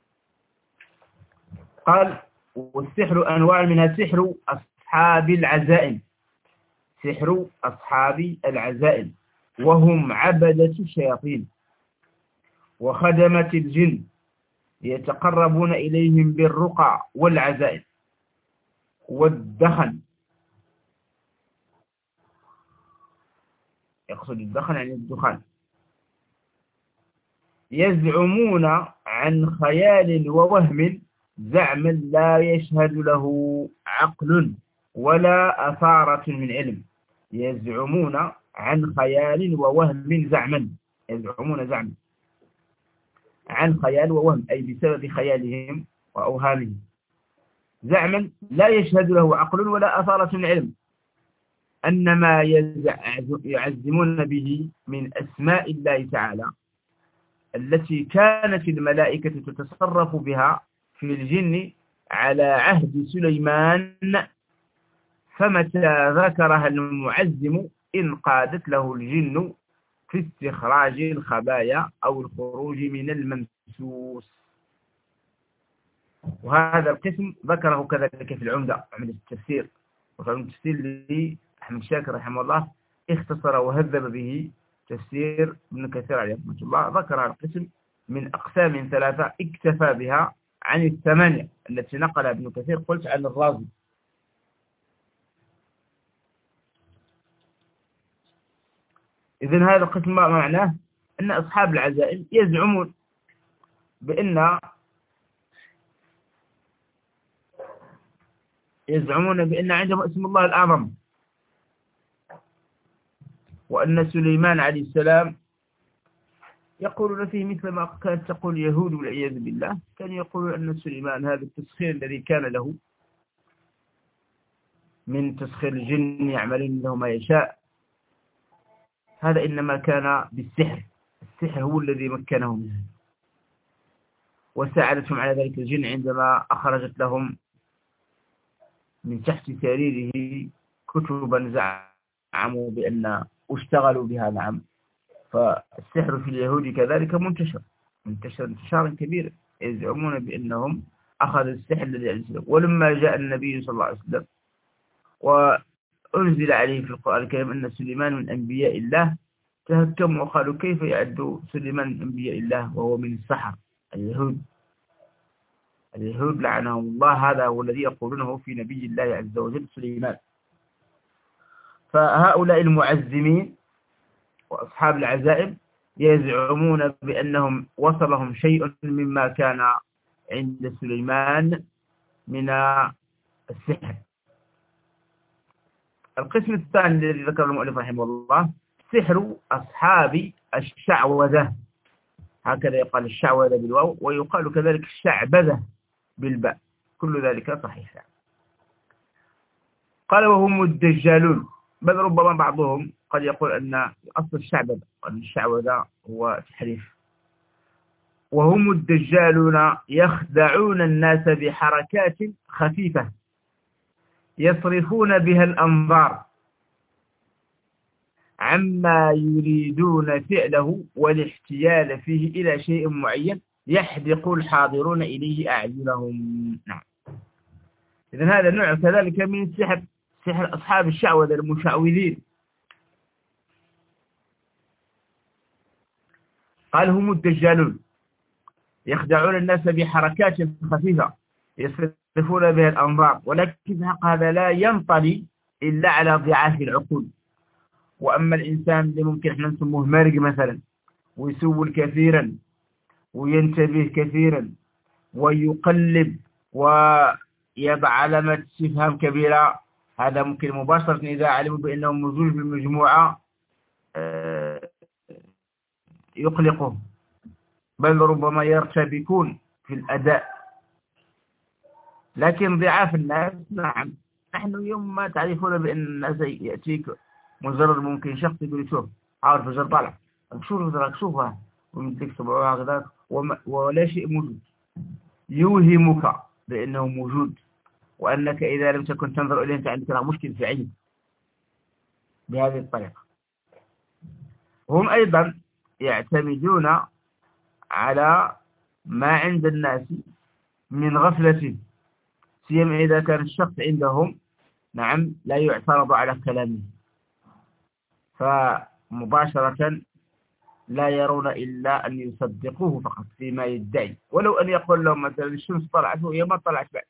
قال والسحر أنواع منها سحر أصحاب العزائم، سحر أصحاب العزائم وهم عبدة الشياطين وخدمة الجن يتقربون إليهم بالرقى والعزائم والدخن، يقصد الدخن يعني الدخان، يزعمون عن خيال ووهم زعما لا يشهد له عقل ولا أثارة من علم. يزعمون عن خيال ووهم زعما، يزعمون زعما عن خيال ووهم أي بسبب خيالهم وأوهامهم، زعما لا يشهد له عقل ولا أثارة من علم، أن ما يعزمون به من أسماء الله تعالى التي كانت الملائكة تتصرف بها في الجن على عهد سليمان، فمتى ذكرها المعزم انقادت له الجن في استخراج الخبايا أو الخروج من الممسوس. وهذا القسم ذكره كذلك في العمدة، عمدة التفسير، وكان التفسير الذي أحمد شاكر رحمه الله اختصر وهذب به تفسير ابن كثير عليه رحمه الله، ذكر القسم من أقسام ثلاثة اكتفى بها عن الثمانية التي نقل ابن كثير قلت عن الرازي. إذن هذا القسم ما معناه أن أصحاب العزائم يزعمون بأن يزعمون بأن عندهم اسم الله الأعظم، وأن سليمان عليه السلام يقولون فيه مثل ما كانت تقول اليهود والعياذ بالله، كانوا يقولون أن سليمان هذا التسخير الذي كان له من تسخير الجن يعملون له ما يشاء، هذا إنما كان بالسحر، السحر هو الذي مكنهم منه، وساعدتهم على ذلك الجن عندما أخرجت لهم من تحت سريره كتبا زعموا بأن اشتغلوا بها. نعم، فالسحر في اليهود كذلك منتشر منتشر انتشارا كبيرا، يزعمون بأنهم أخذ السحر الذي عليه السلام. ولما جاء النبي صلى الله عليه وسلم وأنزل عليه في القرآن الكريم أن سليمان من أنبياء الله، تهكموا وقالوا كيف يعد سليمان من أنبياء الله وهو من السحر. اليهود اليهود لعنهم الله، هذا هو الذي يقولونه في نبي الله عز وجل سليمان. فهؤلاء المعزمين وأصحاب العزائم يزعمون بأنهم وصلهم شيء مما كان عند سليمان من السحر. القسم الثاني الذي ذكر المؤلف رحمه الله سحر أصحاب الشعوذة، هكذا يقال الشعوذة بالواو، ويقال كذلك الشعبذة بالباء، كل ذلك صحيح. قال وهم الدجالون، بل ربما بعضهم قد يقول أن أصل الشعبذة وأن الشعوذة هو تحريف. وهم الدجالون يخدعون الناس بحركات خفيفة يصرفون بها الأنظار عما يريدون فعله والاحتيال فيه إلى شيء معين يحدق الحاضرون إليه أعينهم. نعم. إذن هذا النوع كذلك من السحر، سحر أصحاب الشعوذة المشعوذين. قال هم الدجالون يخدعون الناس بحركات خفيفة يصرفون بها الأنظار، ولكن هذا لا ينطلي إلا على ضعاف العقول. وأما الإنسان اللي ممكن احنا نسموه مرق مثلا، ويسول كثيرا وينتبه كثيرا ويقلب ويضع علامة استفهام كبيرة، هذا ممكن مباشرة إذا علموا بأنهم موجود في المجموعة يقلقهم، بل ربما يرتبكون في الأداء. لكن ضعاف الناس نعم، نحن يوم ما تعرفون بأن الناس يأتيك مجرد ممكن شخص يقول شوف عارف فجر طالع شوف ذراك شوفها ومدلك سبعوها غذاك ولا شيء موجود، يوهمك بأنه موجود، وأنك إذا لم تكن تنظر إليه أنت عندك مشكلة في عين بهذه الطريقة. هم أيضا يعتمدون على ما عند الناس من غفلة، سيما إذا كان الشخص عندهم نعم لا يعترض على كلامه، فمباشرة لا يرون إلا أن يصدقوه فقط فيما يدعي، ولو أن يقول لهم مثلا الشمس طلعت وهي ما طلعت بعد،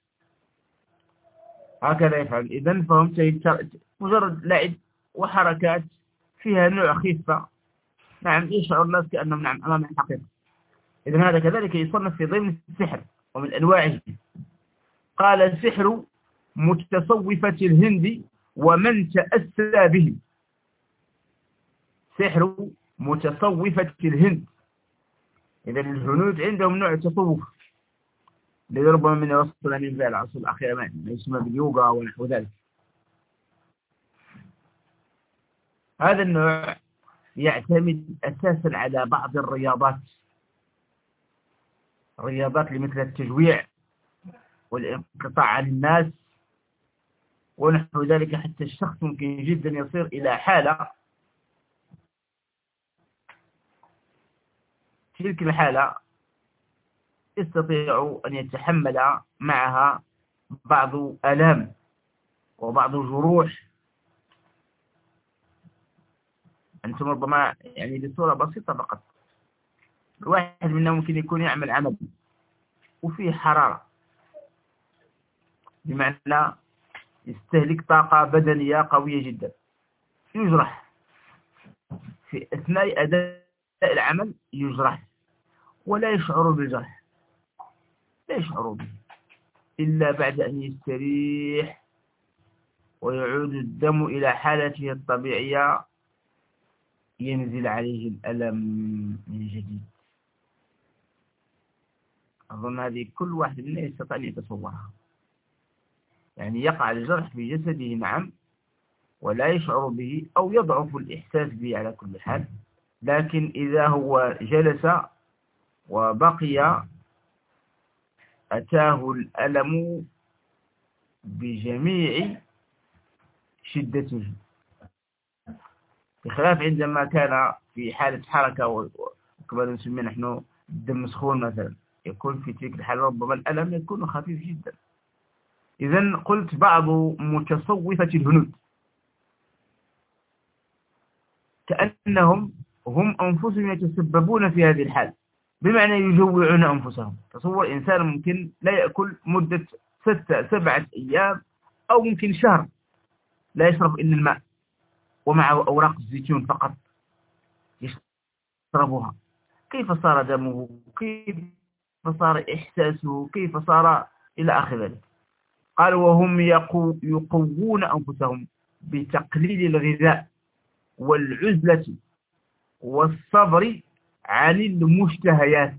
هكذا يفعل. إذن فهم مجرد لعب وحركات فيها نوع خفة، نعم يشعر الناس كأنهم نعم أمام الحقيقة. إذن هذا كذلك يصنف في ضمن السحر ومن أنواعه. قال السحر متصوفة الهند ومن تأسى به. سحر متصوفة الهند، إذن الهنود عندهم نوع تصوف الذي ربما من يوصل من ذلك العصر الأخير ما يسمى باليوغا ونحو ذلك. هذا النوع يعتمد أساسا على بعض الرياضات، الرياضات مثل التجويع والانقطاع عن الناس ونحو ذلك، حتى الشخص ممكن جدا يصير إلى حالة، تلك الحالة يستطيع أن يتحمل معها بعض آلام وبعض جروح. أنتم ربما يعني بصورة بسيطة فقط، الواحد منا ممكن يكون يعمل عمل وفيه حرارة، بمعنى يستهلك طاقة بدنية قوية جدا، يجرح في أثناء أداء العمل، يجرح ولا يشعر بالجرح، لا يشعر به إلا بعد أن يستريح ويعود الدم إلى حالته الطبيعية، ينزل عليه الألم من جديد. أظن هذه كل واحد منا يستطيع أن يتصورها، يعني يقع الجرح في جسده نعم ولا يشعر به أو يضعف الإحساس به على كل حال، لكن إذا هو جلس وبقي أتاه الألم بجميع شدته، بخلاف عندما كان في حالة حركة وكما نسميه نحن الدم مسخون مثلا، يكون في تلك الحالة ربما الألم يكون خفيف جدا. إذن قلت بعض متصوفة الهنود كأنهم هم أنفسهم يتسببون في هذه الحالة، بمعنى يجوعون أنفسهم. تصور إنسان ممكن لا يأكل مدة ستة سبعة أيام أو ممكن شهر لا يشرب إلا الماء ومعه أوراق الزيتون فقط يشربها، كيف صار دمه، كيف صار إحساسه، كيف صار إلى آخر ذلك. قال وهم يقو يقوون أنفسهم بتقليل الغذاء والعزلة والصبر عن المشتهيات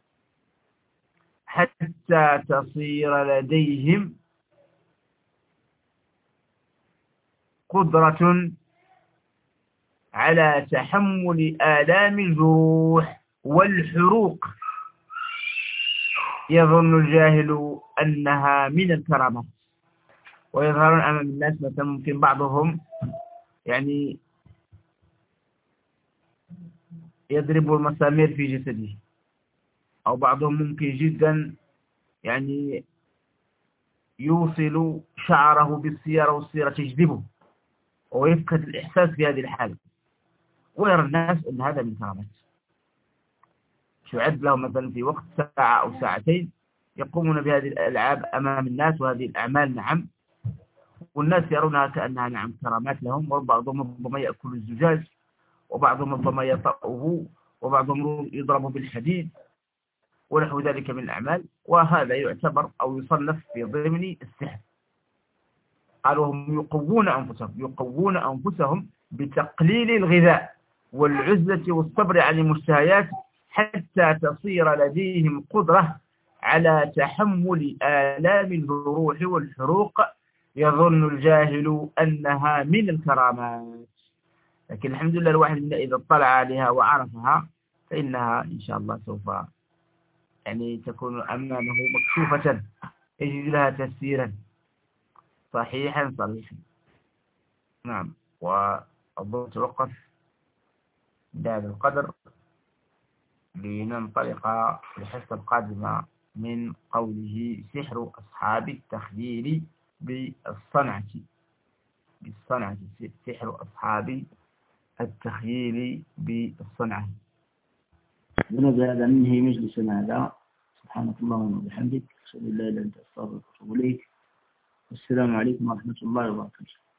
حتى تصير لديهم قدرة على تحمل آلام الجروح والحروق يظن الجاهل أنها من الكرامات. ويظهرون أمام الناس مثلا ممكن بعضهم يعني يضرب المسامير في جسده، أو بعضهم ممكن جدا يعني يوصل شعره بالسيارة والسيارة تجذبه ويفقد الإحساس في هذه الحالة، ويرى الناس أن هذا من كرامات. يعد لهم مثلا في وقت ساعة أو ساعتين يقومون بهذه الألعاب أمام الناس وهذه الأعمال، نعم، والناس يرونها كأنها نعم كرامات لهم. وبعضهم ربما يأكل الزجاج، وبعضهم ربما يطأه، وبعضهم يضرب بالحديد ونحو ذلك من الأعمال، وهذا يعتبر أو يصنف في ضمن السحر. قالوا هم يقوون أنفسهم يقوون أنفسهم بتقليل الغذاء والعزلة والصبر عن المشتهيات حتى تصير لديهم قدرة على تحمل آلام الجروح والحروق يظن الجاهل أنها من الكرامات. لكن الحمد لله الواحد منا إذا اطلع عليها وعرفها فإنها إن شاء الله سوف يعني تكون أمامه مكشوفة، يجد لها تفسيرا صحيحا صريحا. نعم، وأظن توقف بهذا القدر لننطلق للحصة القادمة من قوله سحر أصحاب التخييل بالصنعة بالصنعة سحر أصحاب التخييل بالصنعة. ونبدأ منه مجلسنا هذا. سبحانك اللهم وبحمدك، أشهد أن لا إله إلا أنت، أستغفرك وأتوب إليك. والسلام عليكم ورحمة الله وبركاته.